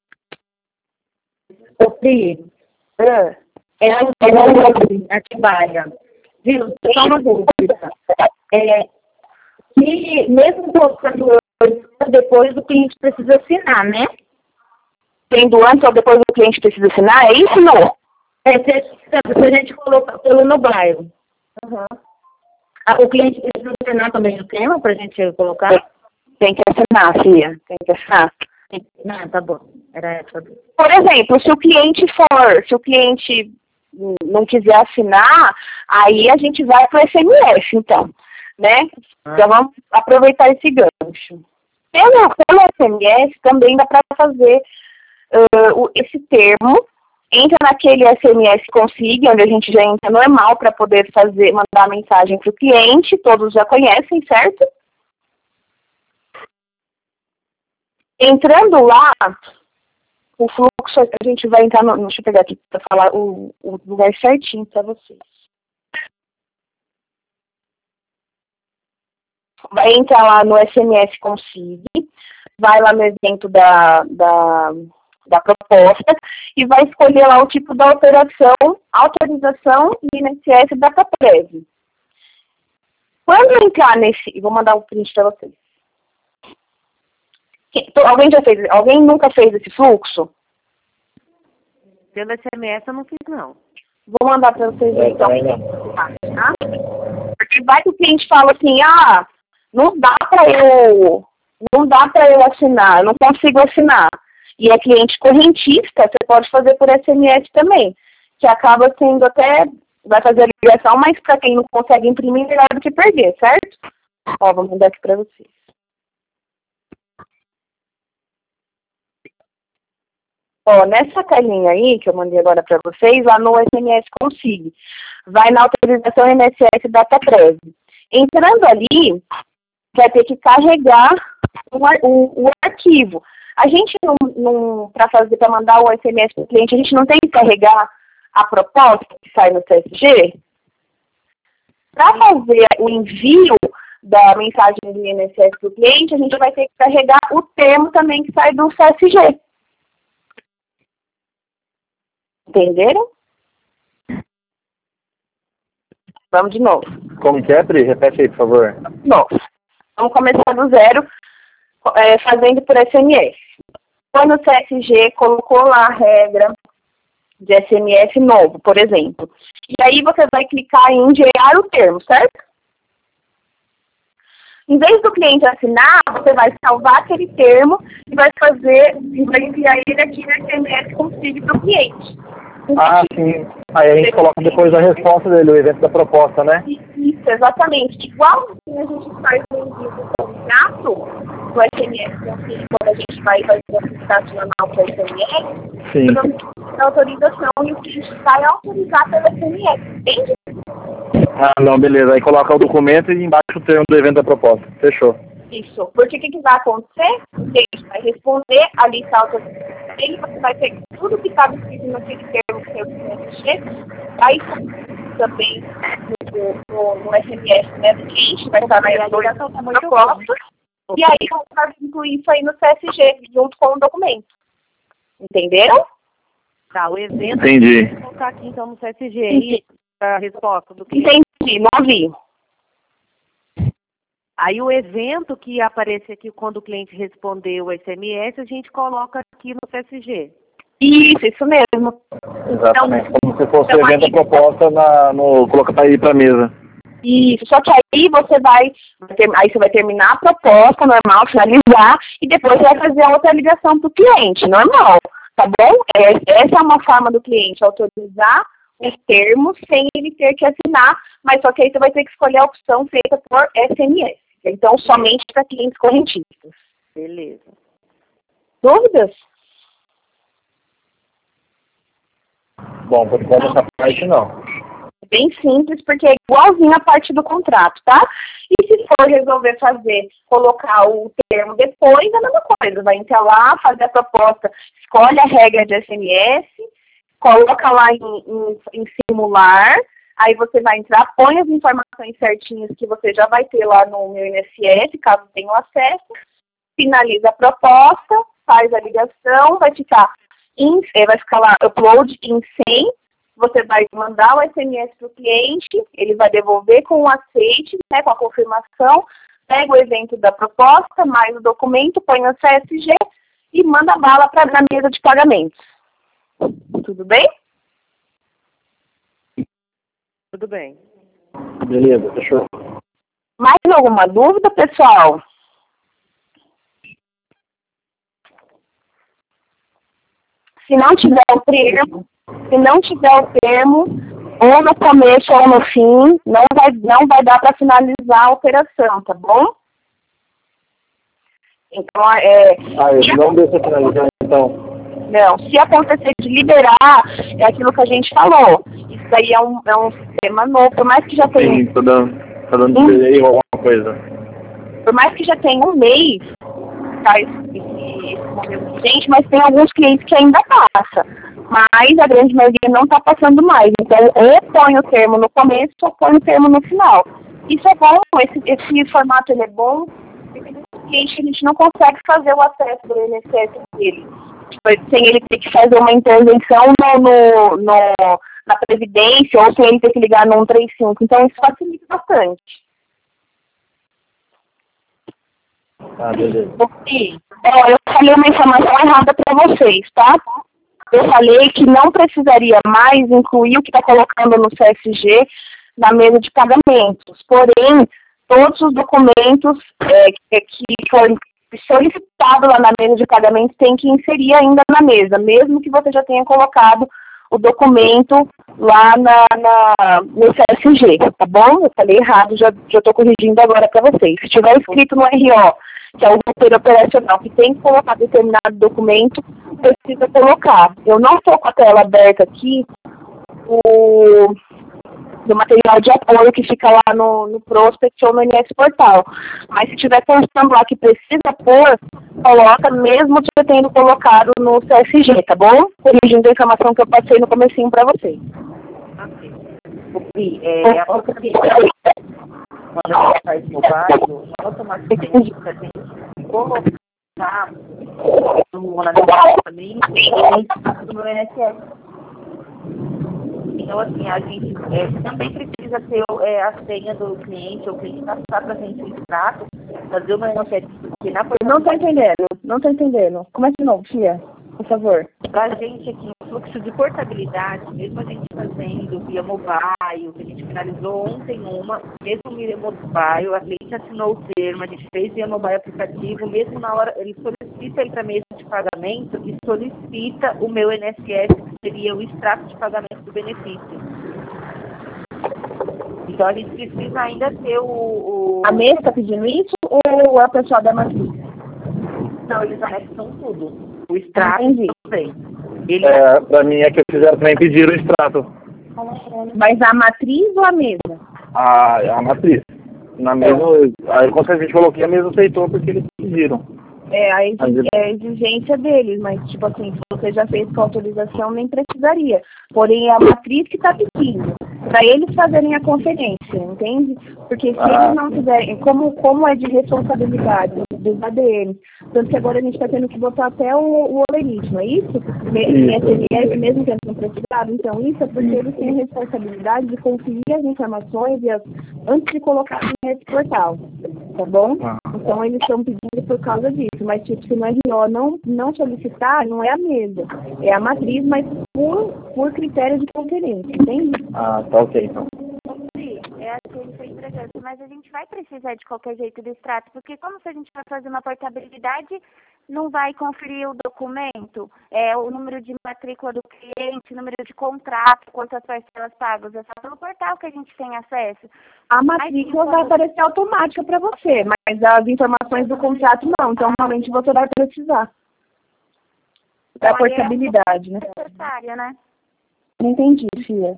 Ô, Pri, ah. é a Atibaia. Viu? Só uma dúvida. É, que mesmo colocando depois o cliente precisa assinar, né? Tendo antes ou depois o cliente precisa assinar, é isso, não? É, se a gente colocar pelo mobile. Uhum. O cliente precisa assinar também o tema para a gente colocar? Tem que assinar, Fia. Tem que assinar. Não, tá bom. Era essa. Por exemplo, se o cliente for, se o cliente não quiser assinar, aí a gente vai para o S M S, então, né? Ah. Então vamos aproveitar esse gancho. Pelo, pelo S M S também dá para fazer uh, o, esse termo. Entra naquele S M S Config, onde a gente já entra normal para poder fazer, mandar a mensagem para o cliente, todos já conhecem, certo? Entrando lá, o fluxo, a gente vai entrar no, deixa eu pegar aqui para falar o, o lugar certinho para vocês. Vai entrar lá no S M S Config, vai lá no evento da, da, da proposta e vai escolher lá o tipo da operação, autorização e I N S S DataPrev. Quando entrar nesse, vou mandar um print para vocês. Alguém já fez, alguém nunca fez esse fluxo? Pelo S M S eu não fiz, não. Vou mandar para vocês é, então. Tá? Porque vai que o cliente fala assim, ah, não dá para eu, não dá para eu assinar, eu não consigo assinar. E é cliente correntista, você pode fazer por S M S também, que acaba sendo até, vai fazer a ligação, mas para quem não consegue imprimir, melhor do que perder, certo? Ó, vou mandar aqui para vocês. Ó, nessa caixinha aí, que eu mandei agora para vocês, lá no S M S Config, vai na autorização I N S S DataPrev. Entrando ali, vai ter que carregar o, o, o arquivo. A gente, não, não, para fazer, para mandar o S M S para o cliente, a gente não tem que carregar a proposta que sai no C S G? Para fazer o envio da mensagem do I N S S para o cliente, a gente vai ter que carregar o termo também que sai do C S G. Entenderam? Vamos de novo. Como que é, Pri? Repete aí, por favor. Novo. Vamos começar do zero, é, fazendo por S M S. Quando o C S G colocou lá a regra de S M S novo, por exemplo. E aí você vai clicar em enviar o termo, certo? Em vez do cliente assinar, você vai salvar aquele termo e vai fazer, e vai enviar ele aqui no S M S Config para o cliente. Ah, sim. Aí a gente coloca depois a resposta dele, o evento da proposta, né? Isso, exatamente. Igual a gente faz no envio do contrato, do S M S, assim, quando a gente vai fazer o contrato nacional para o S M S, Sim. a autorização e o que a gente vai autorizar pelo S M S, entende? Ah, não, beleza. Aí coloca o documento e embaixo o termo do evento da proposta. Fechou. Isso. Porque o que, que vai acontecer? Ele vai responder a lista autorização. Ele você vai pegar tudo que estava escrito naquele termo que eu tinha vai também no, no, no S M S, né, do cliente, vai estar na ligação da proposta, e aí você vai incluir isso aí no C S G, junto com o documento. Entenderam? Tá, o evento... Entendi. Vou colocar aqui então no C S G aí a resposta do cliente. Entendi, não ouvi. Aí o evento que aparece aqui quando o cliente respondeu o S M S, a gente coloca aqui no C S G. Isso, isso mesmo. Exatamente. Então, como se fosse então, o evento aí, da proposta na, no... Coloca para ir para a mesa. Isso, só que aí você vai, aí você vai terminar a proposta normal, finalizar, e depois você vai fazer a outra ligação para o cliente, normal, tá bom? Essa é uma forma do cliente autorizar os termos sem ele ter que assinar, mas só que aí você vai ter que escolher a opção feita por S M S. Então, somente para clientes correntistas. Beleza. Dúvidas? Bom, por enquanto essa parte não. Bem simples, porque é igualzinho a parte do contrato, tá? E se for resolver fazer, colocar o termo depois, é a mesma coisa. Vai entrar lá, fazer a proposta, escolhe a regra de S M S, coloca lá em, em, em simular, aí você vai entrar, põe as informações certinhas que você já vai ter lá no meu I N S S, caso tenha o acesso, finaliza a proposta, faz a ligação, vai ficar, em, vai ficar lá upload em cem, você vai mandar o S M S para o cliente, ele vai devolver com o aceite, né, com a confirmação, pega o evento da proposta, mais o documento, põe no C S G e manda a bala para a mesa de pagamentos. Tudo bem? Tudo bem. Beleza, fechou. Mais alguma dúvida, pessoal? Se não tiver o termo, se não tiver o termo, ou no começo ou no fim, não vai, não vai dar para finalizar a operação, tá bom? Então, é... Ah, eu não deixa finalizar, então. Não, se acontecer de liberar, é aquilo que a gente falou. Isso daí é um, é um sistema novo, por mais que já tenha... Sim, tô dando, tá dando um delay ou alguma coisa. Por mais que já tenha um mês, tá, esse, esse modelo vigente, mas tem alguns clientes que ainda passa. Mas a grande maioria não está passando mais. Então, ou põe o termo no começo, ou põe o termo no final. Isso é bom, esse, esse formato ele é bom, porque tem cliente que a gente não consegue fazer o acesso do I N S S dele. Sem ele ter que fazer uma intervenção no, no, no, na Previdência, ou sem ele ter que ligar no cento e trinta e cinco. Então, isso facilita bastante. Ah, beleza. É, eu falei uma informação errada para vocês, tá? Eu falei que não precisaria mais incluir o que está colocando no C S G na mesa de pagamentos. Porém, todos os documentos é, que forem solicitados lá na mesa de pagamentos tem que inserir ainda na mesa, mesmo que você já tenha colocado o documento lá na, na, no C S G, tá bom? Eu falei errado, já estou corrigindo agora para vocês. Se tiver escrito no R O, que é o roteiro operacional, que tem que colocar determinado documento, precisa colocar. Eu não estou com a tela aberta aqui o, do material de apoio que fica lá no, no Prospect ou no N S Portal. Mas se tiver constando lá que precisa pôr, coloca mesmo que eu tenha colocado no C S G, tá bom? Corrigindo a informação que eu passei no comecinho para vocês. Ok. É, a outra quando a gente faz mobile, automaticamente a gente colocar no analistamento do meu I N S S. Então, assim, a gente é, também precisa ter é, a senha do cliente, ou o cliente passar para a gente o extrato, fazer uma I N S S. Na... Não estou entendendo, não estou entendendo. Começa de novo, Fia, por favor. Para a gente aqui, o fluxo de portabilidade, mesmo a gente fazendo via mobile, que a gente finalizou ontem uma, mesmo via mobile, a cliente assinou o termo, a gente fez via mobile aplicativo, mesmo na hora, ele solicita ele para mesa de pagamento e solicita o meu I N S S, que seria o extrato de pagamento do benefício. Então a gente precisa ainda ter o... o... A mesa está pedindo isso ou a pessoa da matriz? Não, eles anexam tudo. O extrato também. Ele... É, pra mim é que fizeram também pedir o extrato. Mas a matriz ou a mesa? A, a matriz. Na mesa, aí quando a gente falou que a mesa aceitou porque eles pediram. É a, exig é a exigência deles, mas tipo assim, se você já fez com autorização, nem precisaria. Porém, é a matriz que está pedindo, para eles fazerem a conferência, entende? Porque se ah. eles não fizerem, como, como é de responsabilidade dos A D Ms, tanto que agora a gente está tendo que botar até o, o olerismo, é isso? Em S M S, mesmo tendo não precisado, então isso é porque eles têm a responsabilidade de conferir as informações e as, antes de colocar nesse portal, tá bom? Ah. Então eles estão pedindo por causa disso, mas tipo, se o R O não, não solicitar, não é a mesa, é a matriz, mas por, por critério de conferência, entende? Ah, tá ok, então. É assim, foi entregando, mas a gente vai precisar de qualquer jeito do extrato, porque como se a gente vai fazer uma portabilidade, não vai conferir o documento, é, o número de matrícula do cliente, o número de contrato, quantas parcelas pagas, é só pelo portal que a gente tem acesso. A matrícula vai aparecer automática para você, mas as informações do contrato não, então realmente você vai precisar. Da portabilidade, né? É necessária, né? Não entendi, filha.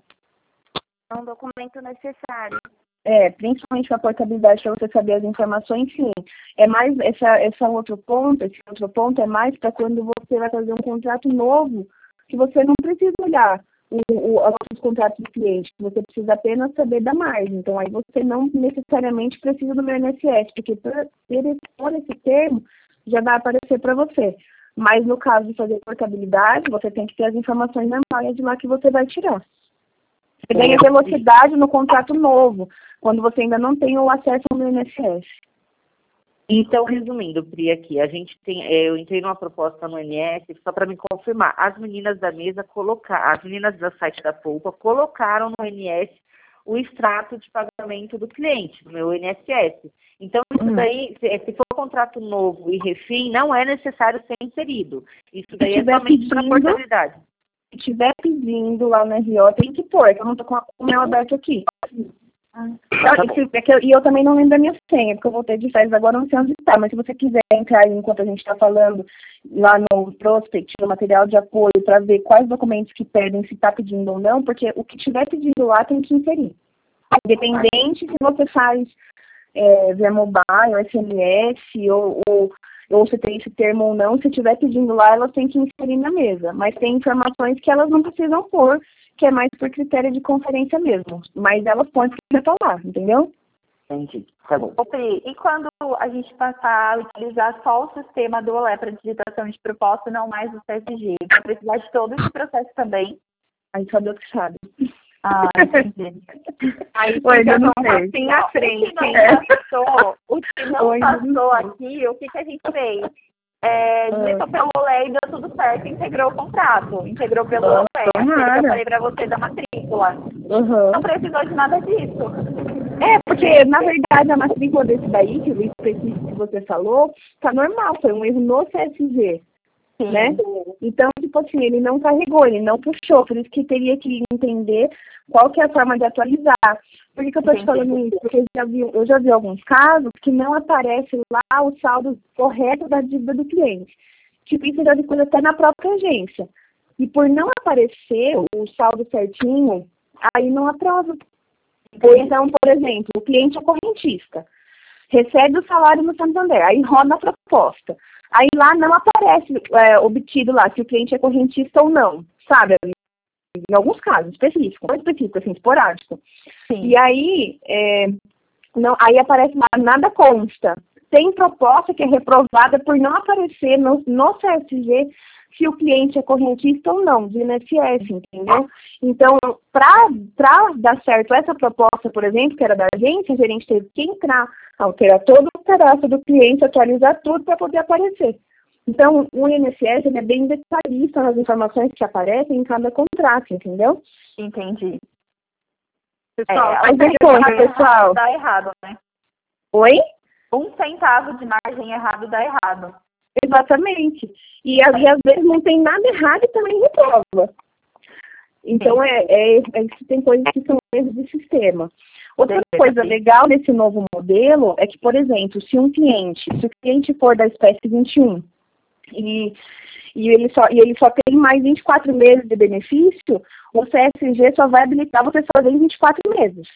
É um documento necessário. É, principalmente para a portabilidade, para você saber as informações, sim. É mais, essa, essa outro ponto, esse outro ponto é mais para quando você vai fazer um contrato novo, que você não precisa olhar o, o, os contratos do cliente, você precisa apenas saber da margem. Então, aí você não necessariamente precisa do meu I N S S, porque por, por esse termo já vai aparecer para você. Mas no caso de fazer portabilidade, você tem que ter as informações normais de lá que você vai tirar. Você ganha velocidade no contrato novo, quando você ainda não tem o acesso ao I N S S. Então, resumindo, Pri, aqui, a gente tem, eu entrei numa proposta no I N S, só para me confirmar, as meninas da mesa colocaram, as meninas do site da Poupa colocaram no I N S o extrato de pagamento do cliente, do meu I N S S. Então, isso hum. daí, se, se for contrato novo e refim, não é necessário ser inserido. Isso daí é somente para portabilidade. Se estiver pedindo lá no R O, tem que pôr, que eu não estou com o meu aberto aqui. Ah. É que eu, e eu também não lembro da minha senha, porque eu voltei de férias agora, não sei onde está, mas se você quiser entrar aí enquanto a gente está falando lá no prospect, no material de apoio, para ver quais documentos que pedem, se está pedindo ou não, porque o que estiver pedindo lá tem que inserir. Independente se você faz é, via mobile, S M S, ou, ou, ou se tem esse termo ou não, se estiver pedindo lá, elas têm que inserir na mesa. Mas tem informações que elas não precisam pôr, que é mais por critério de conferência mesmo. Mas elas podem estar lá, entendeu? Entendi. Tá bom. Ô, Pri, e quando a gente passar a utilizar só o sistema do Olé para digitação de proposta, não mais o C S G? Vai precisar de todo esse processo também? Aí só Deus que sabe. Ah, entendi. Aí fica não assim à frente. O que não passou, o que não Oi, passou aqui, o que, que a gente fez? É, digitou pelo Olé e deu tudo certo, integrou o contrato. Integrou pelo Olé, aquele que eu falei pra você da matrícula. Uhum. Não precisou de nada disso. É, porque, na verdade, a matrícula desse daí, que o específico que você falou, tá normal, foi um erro no C S G. Sim. Né? Então, tipo assim, ele não carregou, ele não puxou, por isso que teria que entender qual que é a forma de atualizar. Por que, que eu estou te falando isso? Porque eu já, vi, eu já vi alguns casos que não aparece lá o saldo correto da dívida do cliente. Tipo, isso já vi coisa até na própria agência. E por não aparecer o saldo certinho, aí não aprova. Ou então, por exemplo, o cliente é correntista, recebe o salário no Santander, aí roda a proposta. Aí lá não aparece é, obtido lá se o cliente é correntista ou não, sabe? Em alguns casos específicos, não específico, assim, esporádico. Sim. E aí, é, não, aí aparece lá, nada consta. Tem proposta que é reprovada por não aparecer no, no C S G se o cliente é correntista ou não, de I N S S, entendeu? Então, para dar certo essa proposta, por exemplo, que era da agência, a gerente teve que entrar, alterar todo o cadastro do cliente, atualizar tudo para poder aparecer. Então, o I N S S ele é bem detalhista nas informações que aparecem em cada contrato, entendeu? Entendi. Pessoal, é, mas ele conta, pessoal. Dá errado, né? Oi? Um centavo de margem errado dá errado. Exatamente. E, e às vezes não tem nada errado e também reprova. Então, é, é, é, tem coisas que são erros de sistema. Outra coisa legal desse novo modelo é que, por exemplo, se um cliente, se o cliente for da espécie vinte e um e, e, ele só, e ele só tem mais vinte e quatro meses de benefício, o C S G só vai habilitar você fazer em vinte e quatro meses.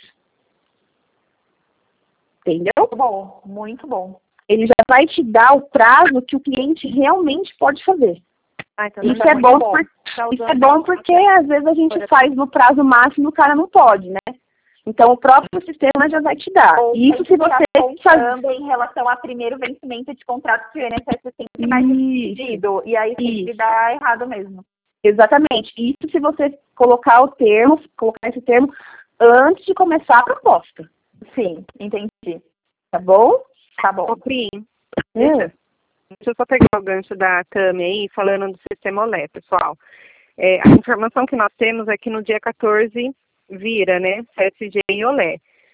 Entendeu? Muito bom, muito bom. Ele já vai te dar o prazo que o cliente realmente pode fazer. Ah, então isso, tá é bom bom. por, tá isso é bom porque às vezes a gente faz no prazo máximo e o cara não pode, né? Então o próprio sistema já vai te dar. Ou Isso se você faz em relação ao primeiro vencimento de contrato que o I N S S sempre mais pedido. E aí sempre dá errado mesmo. Exatamente. Isso se você colocar o termo, colocar esse termo antes de começar a proposta. Sim, entendi. Tá bom? Tá bom. Ô, Pri, deixa, Deixa eu só pegar o gancho da Tami aí, falando do sistema Olé, pessoal. É, a informação que nós temos é que no dia quatorze vira, né, C S G e Olé.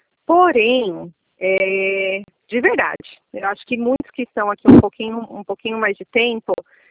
Porém, é, de verdade, eu acho que muitos que estão aqui um pouquinho, um pouquinho mais de tempo,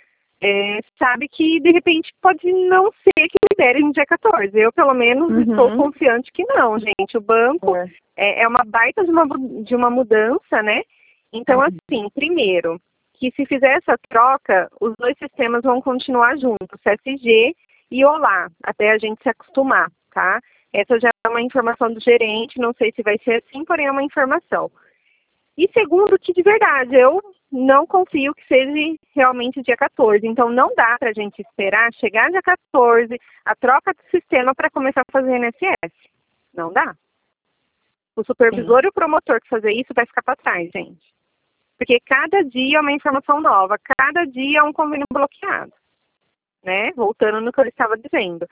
é, sabe que de repente pode não ser que libere no dia quatorze. Eu, pelo menos, uhum. estou confiante que não, gente. O banco é, é, é uma baita de uma, de uma mudança, né? Então, uhum. assim, primeiro, que se fizer essa troca, os dois sistemas vão continuar juntos, C S G e Olá, até a gente se acostumar, tá? Essa já é uma informação do gerente, não sei se vai ser assim, porém é uma informação. E segundo, que de verdade, eu não confio que seja realmente dia quatorze, então não dá para a gente esperar chegar dia quatorze, a troca do sistema para começar a fazer I N S S. Não dá. O supervisor Sim. e o promotor que fazer isso vai ficar para trás, gente. Porque cada dia é uma informação nova, cada dia é um convênio bloqueado, né? Voltando no que eu estava dizendo.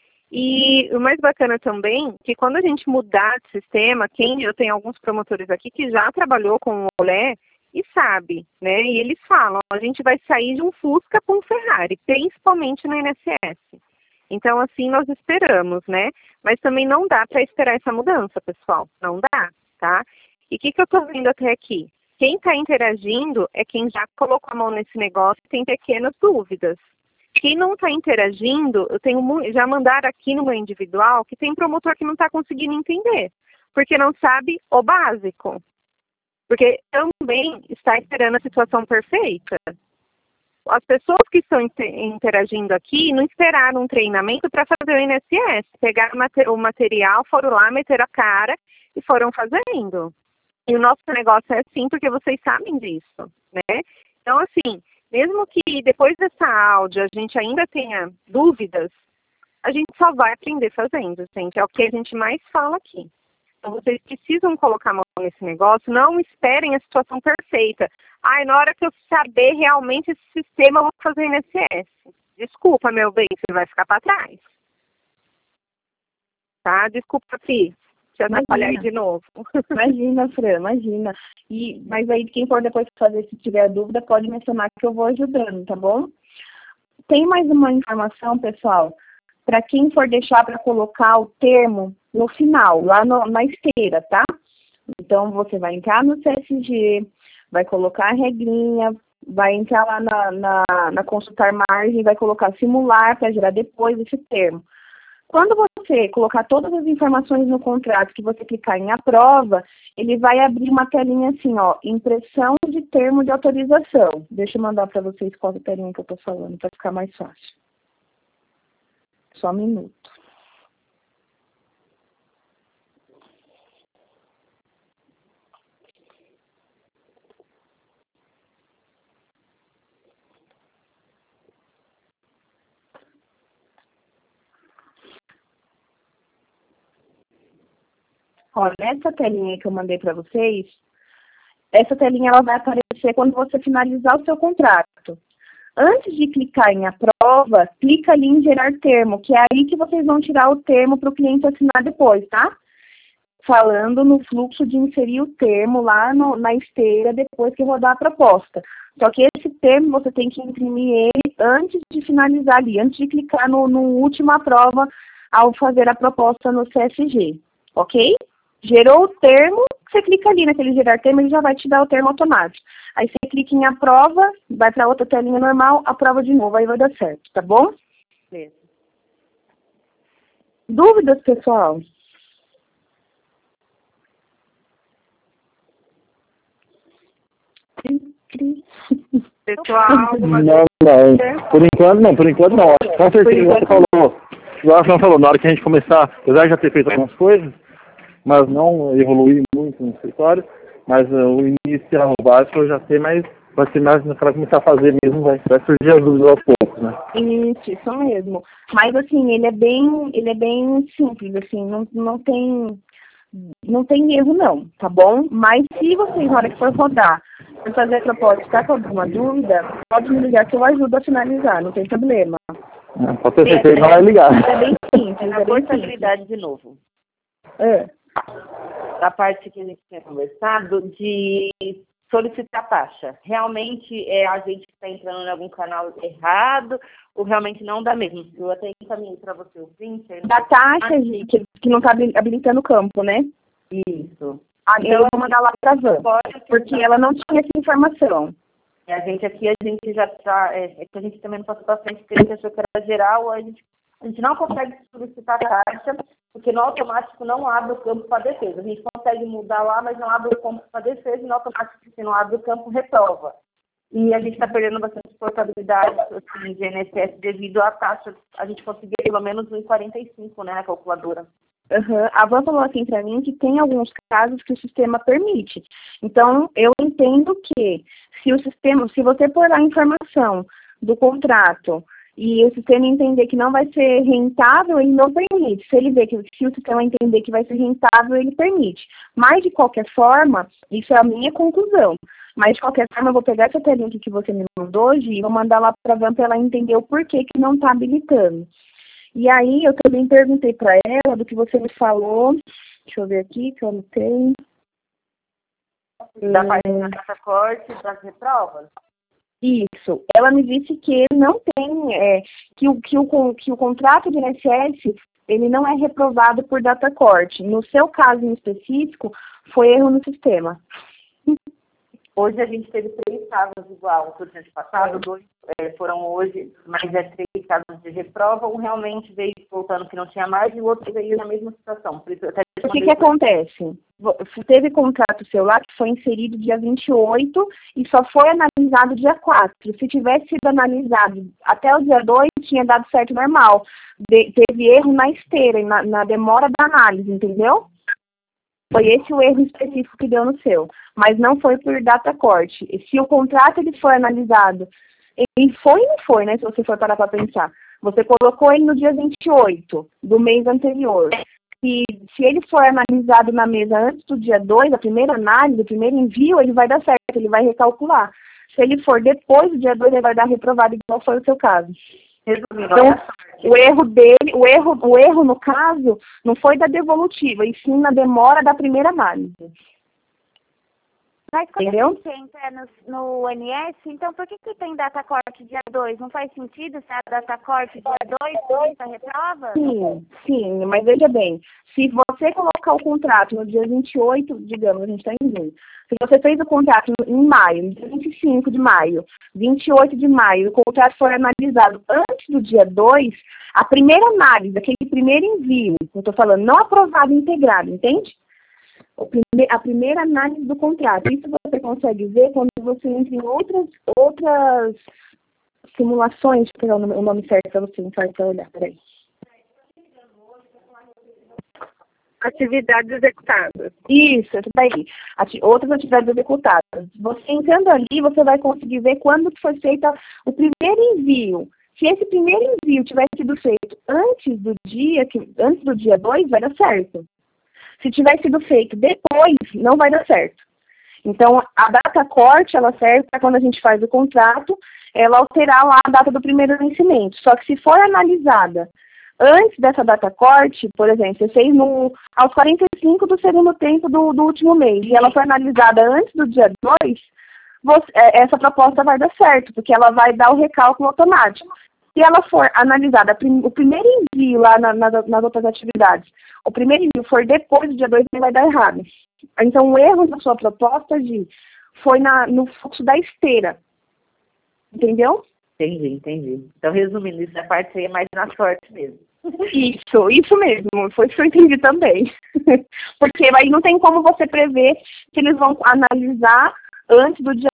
E o mais bacana também, que quando a gente mudar de sistema, quem eu tenho alguns promotores aqui que já trabalhou com o Olé e sabe, né? E eles falam, a gente vai sair de um Fusca para um Ferrari, principalmente no I N S S. Então, assim, nós esperamos, né? Mas também não dá para esperar essa mudança, pessoal. Não dá, tá? E o que, que eu estou vendo até aqui? Quem está interagindo é quem já colocou a mão nesse negócio e tem pequenas dúvidas. Quem não está interagindo, eu tenho já mandaram aqui no meu individual que tem promotor que não está conseguindo entender, porque não sabe o básico. Porque também está esperando a situação perfeita. As pessoas que estão interagindo aqui não esperaram um treinamento para fazer o I N S S. Pegaram o material, foram lá, meteram a cara e foram fazendo. E o nosso negócio é assim porque vocês sabem disso, né? Então, assim, mesmo que depois dessa áudio a gente ainda tenha dúvidas, a gente só vai aprender fazendo, gente. É o que a gente mais fala aqui. Então, vocês precisam colocar a mão nesse negócio, não esperem a situação perfeita. Ai, na hora que eu saber realmente esse sistema, eu vou fazer I N S S. Desculpa, meu bem, você vai ficar para trás. Tá? Desculpa, Pri. Deixa eu atrapalhar aí de novo. Imagina, Fran, imagina. E, mas aí, quem for depois fazer, se tiver dúvida, pode mencionar que eu vou ajudando, tá bom? Tem mais uma informação, pessoal, para quem for deixar para colocar o termo no final, lá no, na esteira, tá? Então, você vai entrar no C S G, vai colocar a regrinha, vai entrar lá na, na, na consultar margem, vai colocar simular para gerar depois esse termo. Quando você colocar todas as informações no contrato, que você clicar em aprova, ele vai abrir uma telinha assim, ó, impressão de termo de autorização. Deixa eu mandar para vocês qual é a telinha que eu estou falando, para ficar mais fácil. Só um minuto. Olha, essa telinha que eu mandei para vocês, essa telinha ela vai aparecer quando você finalizar o seu contrato. Antes de clicar em aprova, clica ali em gerar termo, que é aí que vocês vão tirar o termo para o cliente assinar depois, tá? Falando no fluxo de inserir o termo lá no, na esteira depois que rodar a proposta. Só que esse termo você tem que imprimir ele antes de finalizar ali, antes de clicar no, no último aprova ao fazer a proposta no C S G, ok? Gerou o termo, você clica ali naquele gerar termo, ele já vai te dar o termo automático. Aí você clica em aprova, vai para outra telinha normal, aprova de novo, aí vai dar certo, tá bom? Beleza. Dúvidas, pessoal? Pessoal, alguma Não, não. Por enquanto não, por enquanto não. Com certeza, igual você falou. Igual você falou, na hora que a gente começar, apesar de já ter feito algumas coisas, mas não evoluir muito no escritório, mas uh, o início básico eu já sei, mas vai ser mais para começar a fazer mesmo, vai, vai surgir as dúvidas aos poucos, né? Isso, isso mesmo. Mas assim, ele é bem, ele é bem simples, assim, não, não tem, não tem erro não, tá bom? Mas se vocês, na hora que for rodar, for fazer a proposta, está com alguma dúvida, pode me ligar que eu ajudo a finalizar, não tem problema. É, pode ter certeza, não vai ligar. É bem simples, A é bem portabilidade simples. de novo. É. A parte que a gente tinha conversado de solicitar taxa. Realmente é a gente que está entrando em algum canal errado ou realmente não dá mesmo? Eu até encaminhei para você o print. Da taxa, gente, que, que não está habilitando o campo, né? Isso. Ah, então eu vou mandar lá para a Van, porque ela não tinha essa informação. E a gente aqui, a gente já está, é, é que a gente também não passou para frente, porque a gente achou que era geral, a gente, a gente não consegue solicitar taxa, porque no automático não abre o campo para defesa. A gente consegue mudar lá, mas não abre o campo para defesa, e no automático, se não abre o campo, reprova. E a gente está perdendo bastante portabilidade assim, de I N S S devido à taxa. A gente conseguiu pelo menos um vírgula quarenta e cinco, né, na calculadora. Uhum. A Van falou assim para mim que tem alguns casos que o sistema permite. Então, eu entendo que se o sistema, se você pôr a informação do contrato e o sistema entender que não vai ser rentável, ele não permite. Se ele vê que se o sistema entender que vai ser rentável, ele permite. Mas, de qualquer forma, isso é a minha conclusão. Mas, de qualquer forma, eu vou pegar essa telinha que você me mandou hoje e vou mandar lá para a Van para ela entender o porquê que não está habilitando. E aí, eu também perguntei para ela do que você me falou. Deixa eu ver aqui, que eu anotei. Da parte da taxa corte das reprovas? Isso. Ela me disse que não tem, é, que, o, que, o, que o contrato de I N S S, ele não é reprovado por data corte. No seu caso em específico, foi erro no sistema. Hoje a gente teve três casos igual, no ano passado, dois é, foram hoje, mas é três casos de reprova, um realmente veio voltando que não tinha mais e o outro veio na mesma situação. Por isso, até o que que acontece? Teve contrato seu lá que foi inserido dia vinte e oito e só foi analisado dia quatro. Se tivesse sido analisado até o dia dois, tinha dado certo normal. De, teve erro na esteira, na, na demora da análise, entendeu? Foi esse o erro específico que deu no seu, mas não foi por data corte. E se o contrato ele foi analisado, ele foi e não foi, né? Se você for parar para pensar. Você colocou ele no dia vinte e oito do mês anterior. Se, se ele for analisado na mesa antes do dia dois, a primeira análise, o primeiro envio, ele vai dar certo, ele vai recalcular. Se ele for depois do dia dois, ele vai dar reprovado, igual foi o seu caso. Então, o erro dele, o erro, o erro no caso, não foi da devolutiva, e sim na demora da primeira análise. Mas quando Entendeu? a gente entra no, no O N S, então por que que tem data corte dia dois? Não faz sentido se a data corte dia dois, dois a reprova? Sim, sim, mas veja bem, se você colocar o contrato no dia vinte e oito, digamos, a gente está em junho, se você fez o contrato em maio, no dia vinte e cinco de maio, vinte e oito de maio, o contrato for analisado antes do dia dois, a primeira análise, aquele primeiro envio, eu estou falando, não aprovado integrado, entende? O prime a primeira análise do contrato. Isso você consegue ver quando você entra em outras, outras simulações. Deixa eu pegar o nome, o nome certo para você, não faz para olhar, peraí. Atividades executadas. Isso, isso daí. Ati outras atividades executadas. Você entrando ali, você vai conseguir ver quando foi feito o primeiro envio. Se esse primeiro envio tivesse sido feito antes do dia, que, antes do dia dois, vai dar certo. Se tiver sido feito depois, não vai dar certo. Então, a data corte, ela serve para quando a gente faz o contrato, ela alterar lá a data do primeiro vencimento. Só que se for analisada antes dessa data corte, por exemplo, você fez no, aos quarenta e cinco do segundo tempo do, do último mês, e ela foi analisada antes do dia dois, você, essa proposta vai dar certo, porque ela vai dar o recálculo automático. se ela for analisada, o primeiro envio lá na, na, nas outras atividades, o primeiro envio for depois do dia dois, vai dar errado. Então, o erro da sua proposta, Gi, foi na, no fluxo da esteira. Entendeu? Entendi, entendi. Então, resumindo, isso a parte seria mais na sorte mesmo. Isso, isso mesmo. Foi isso que eu entendi também. Porque aí não tem como você prever que eles vão analisar antes do dia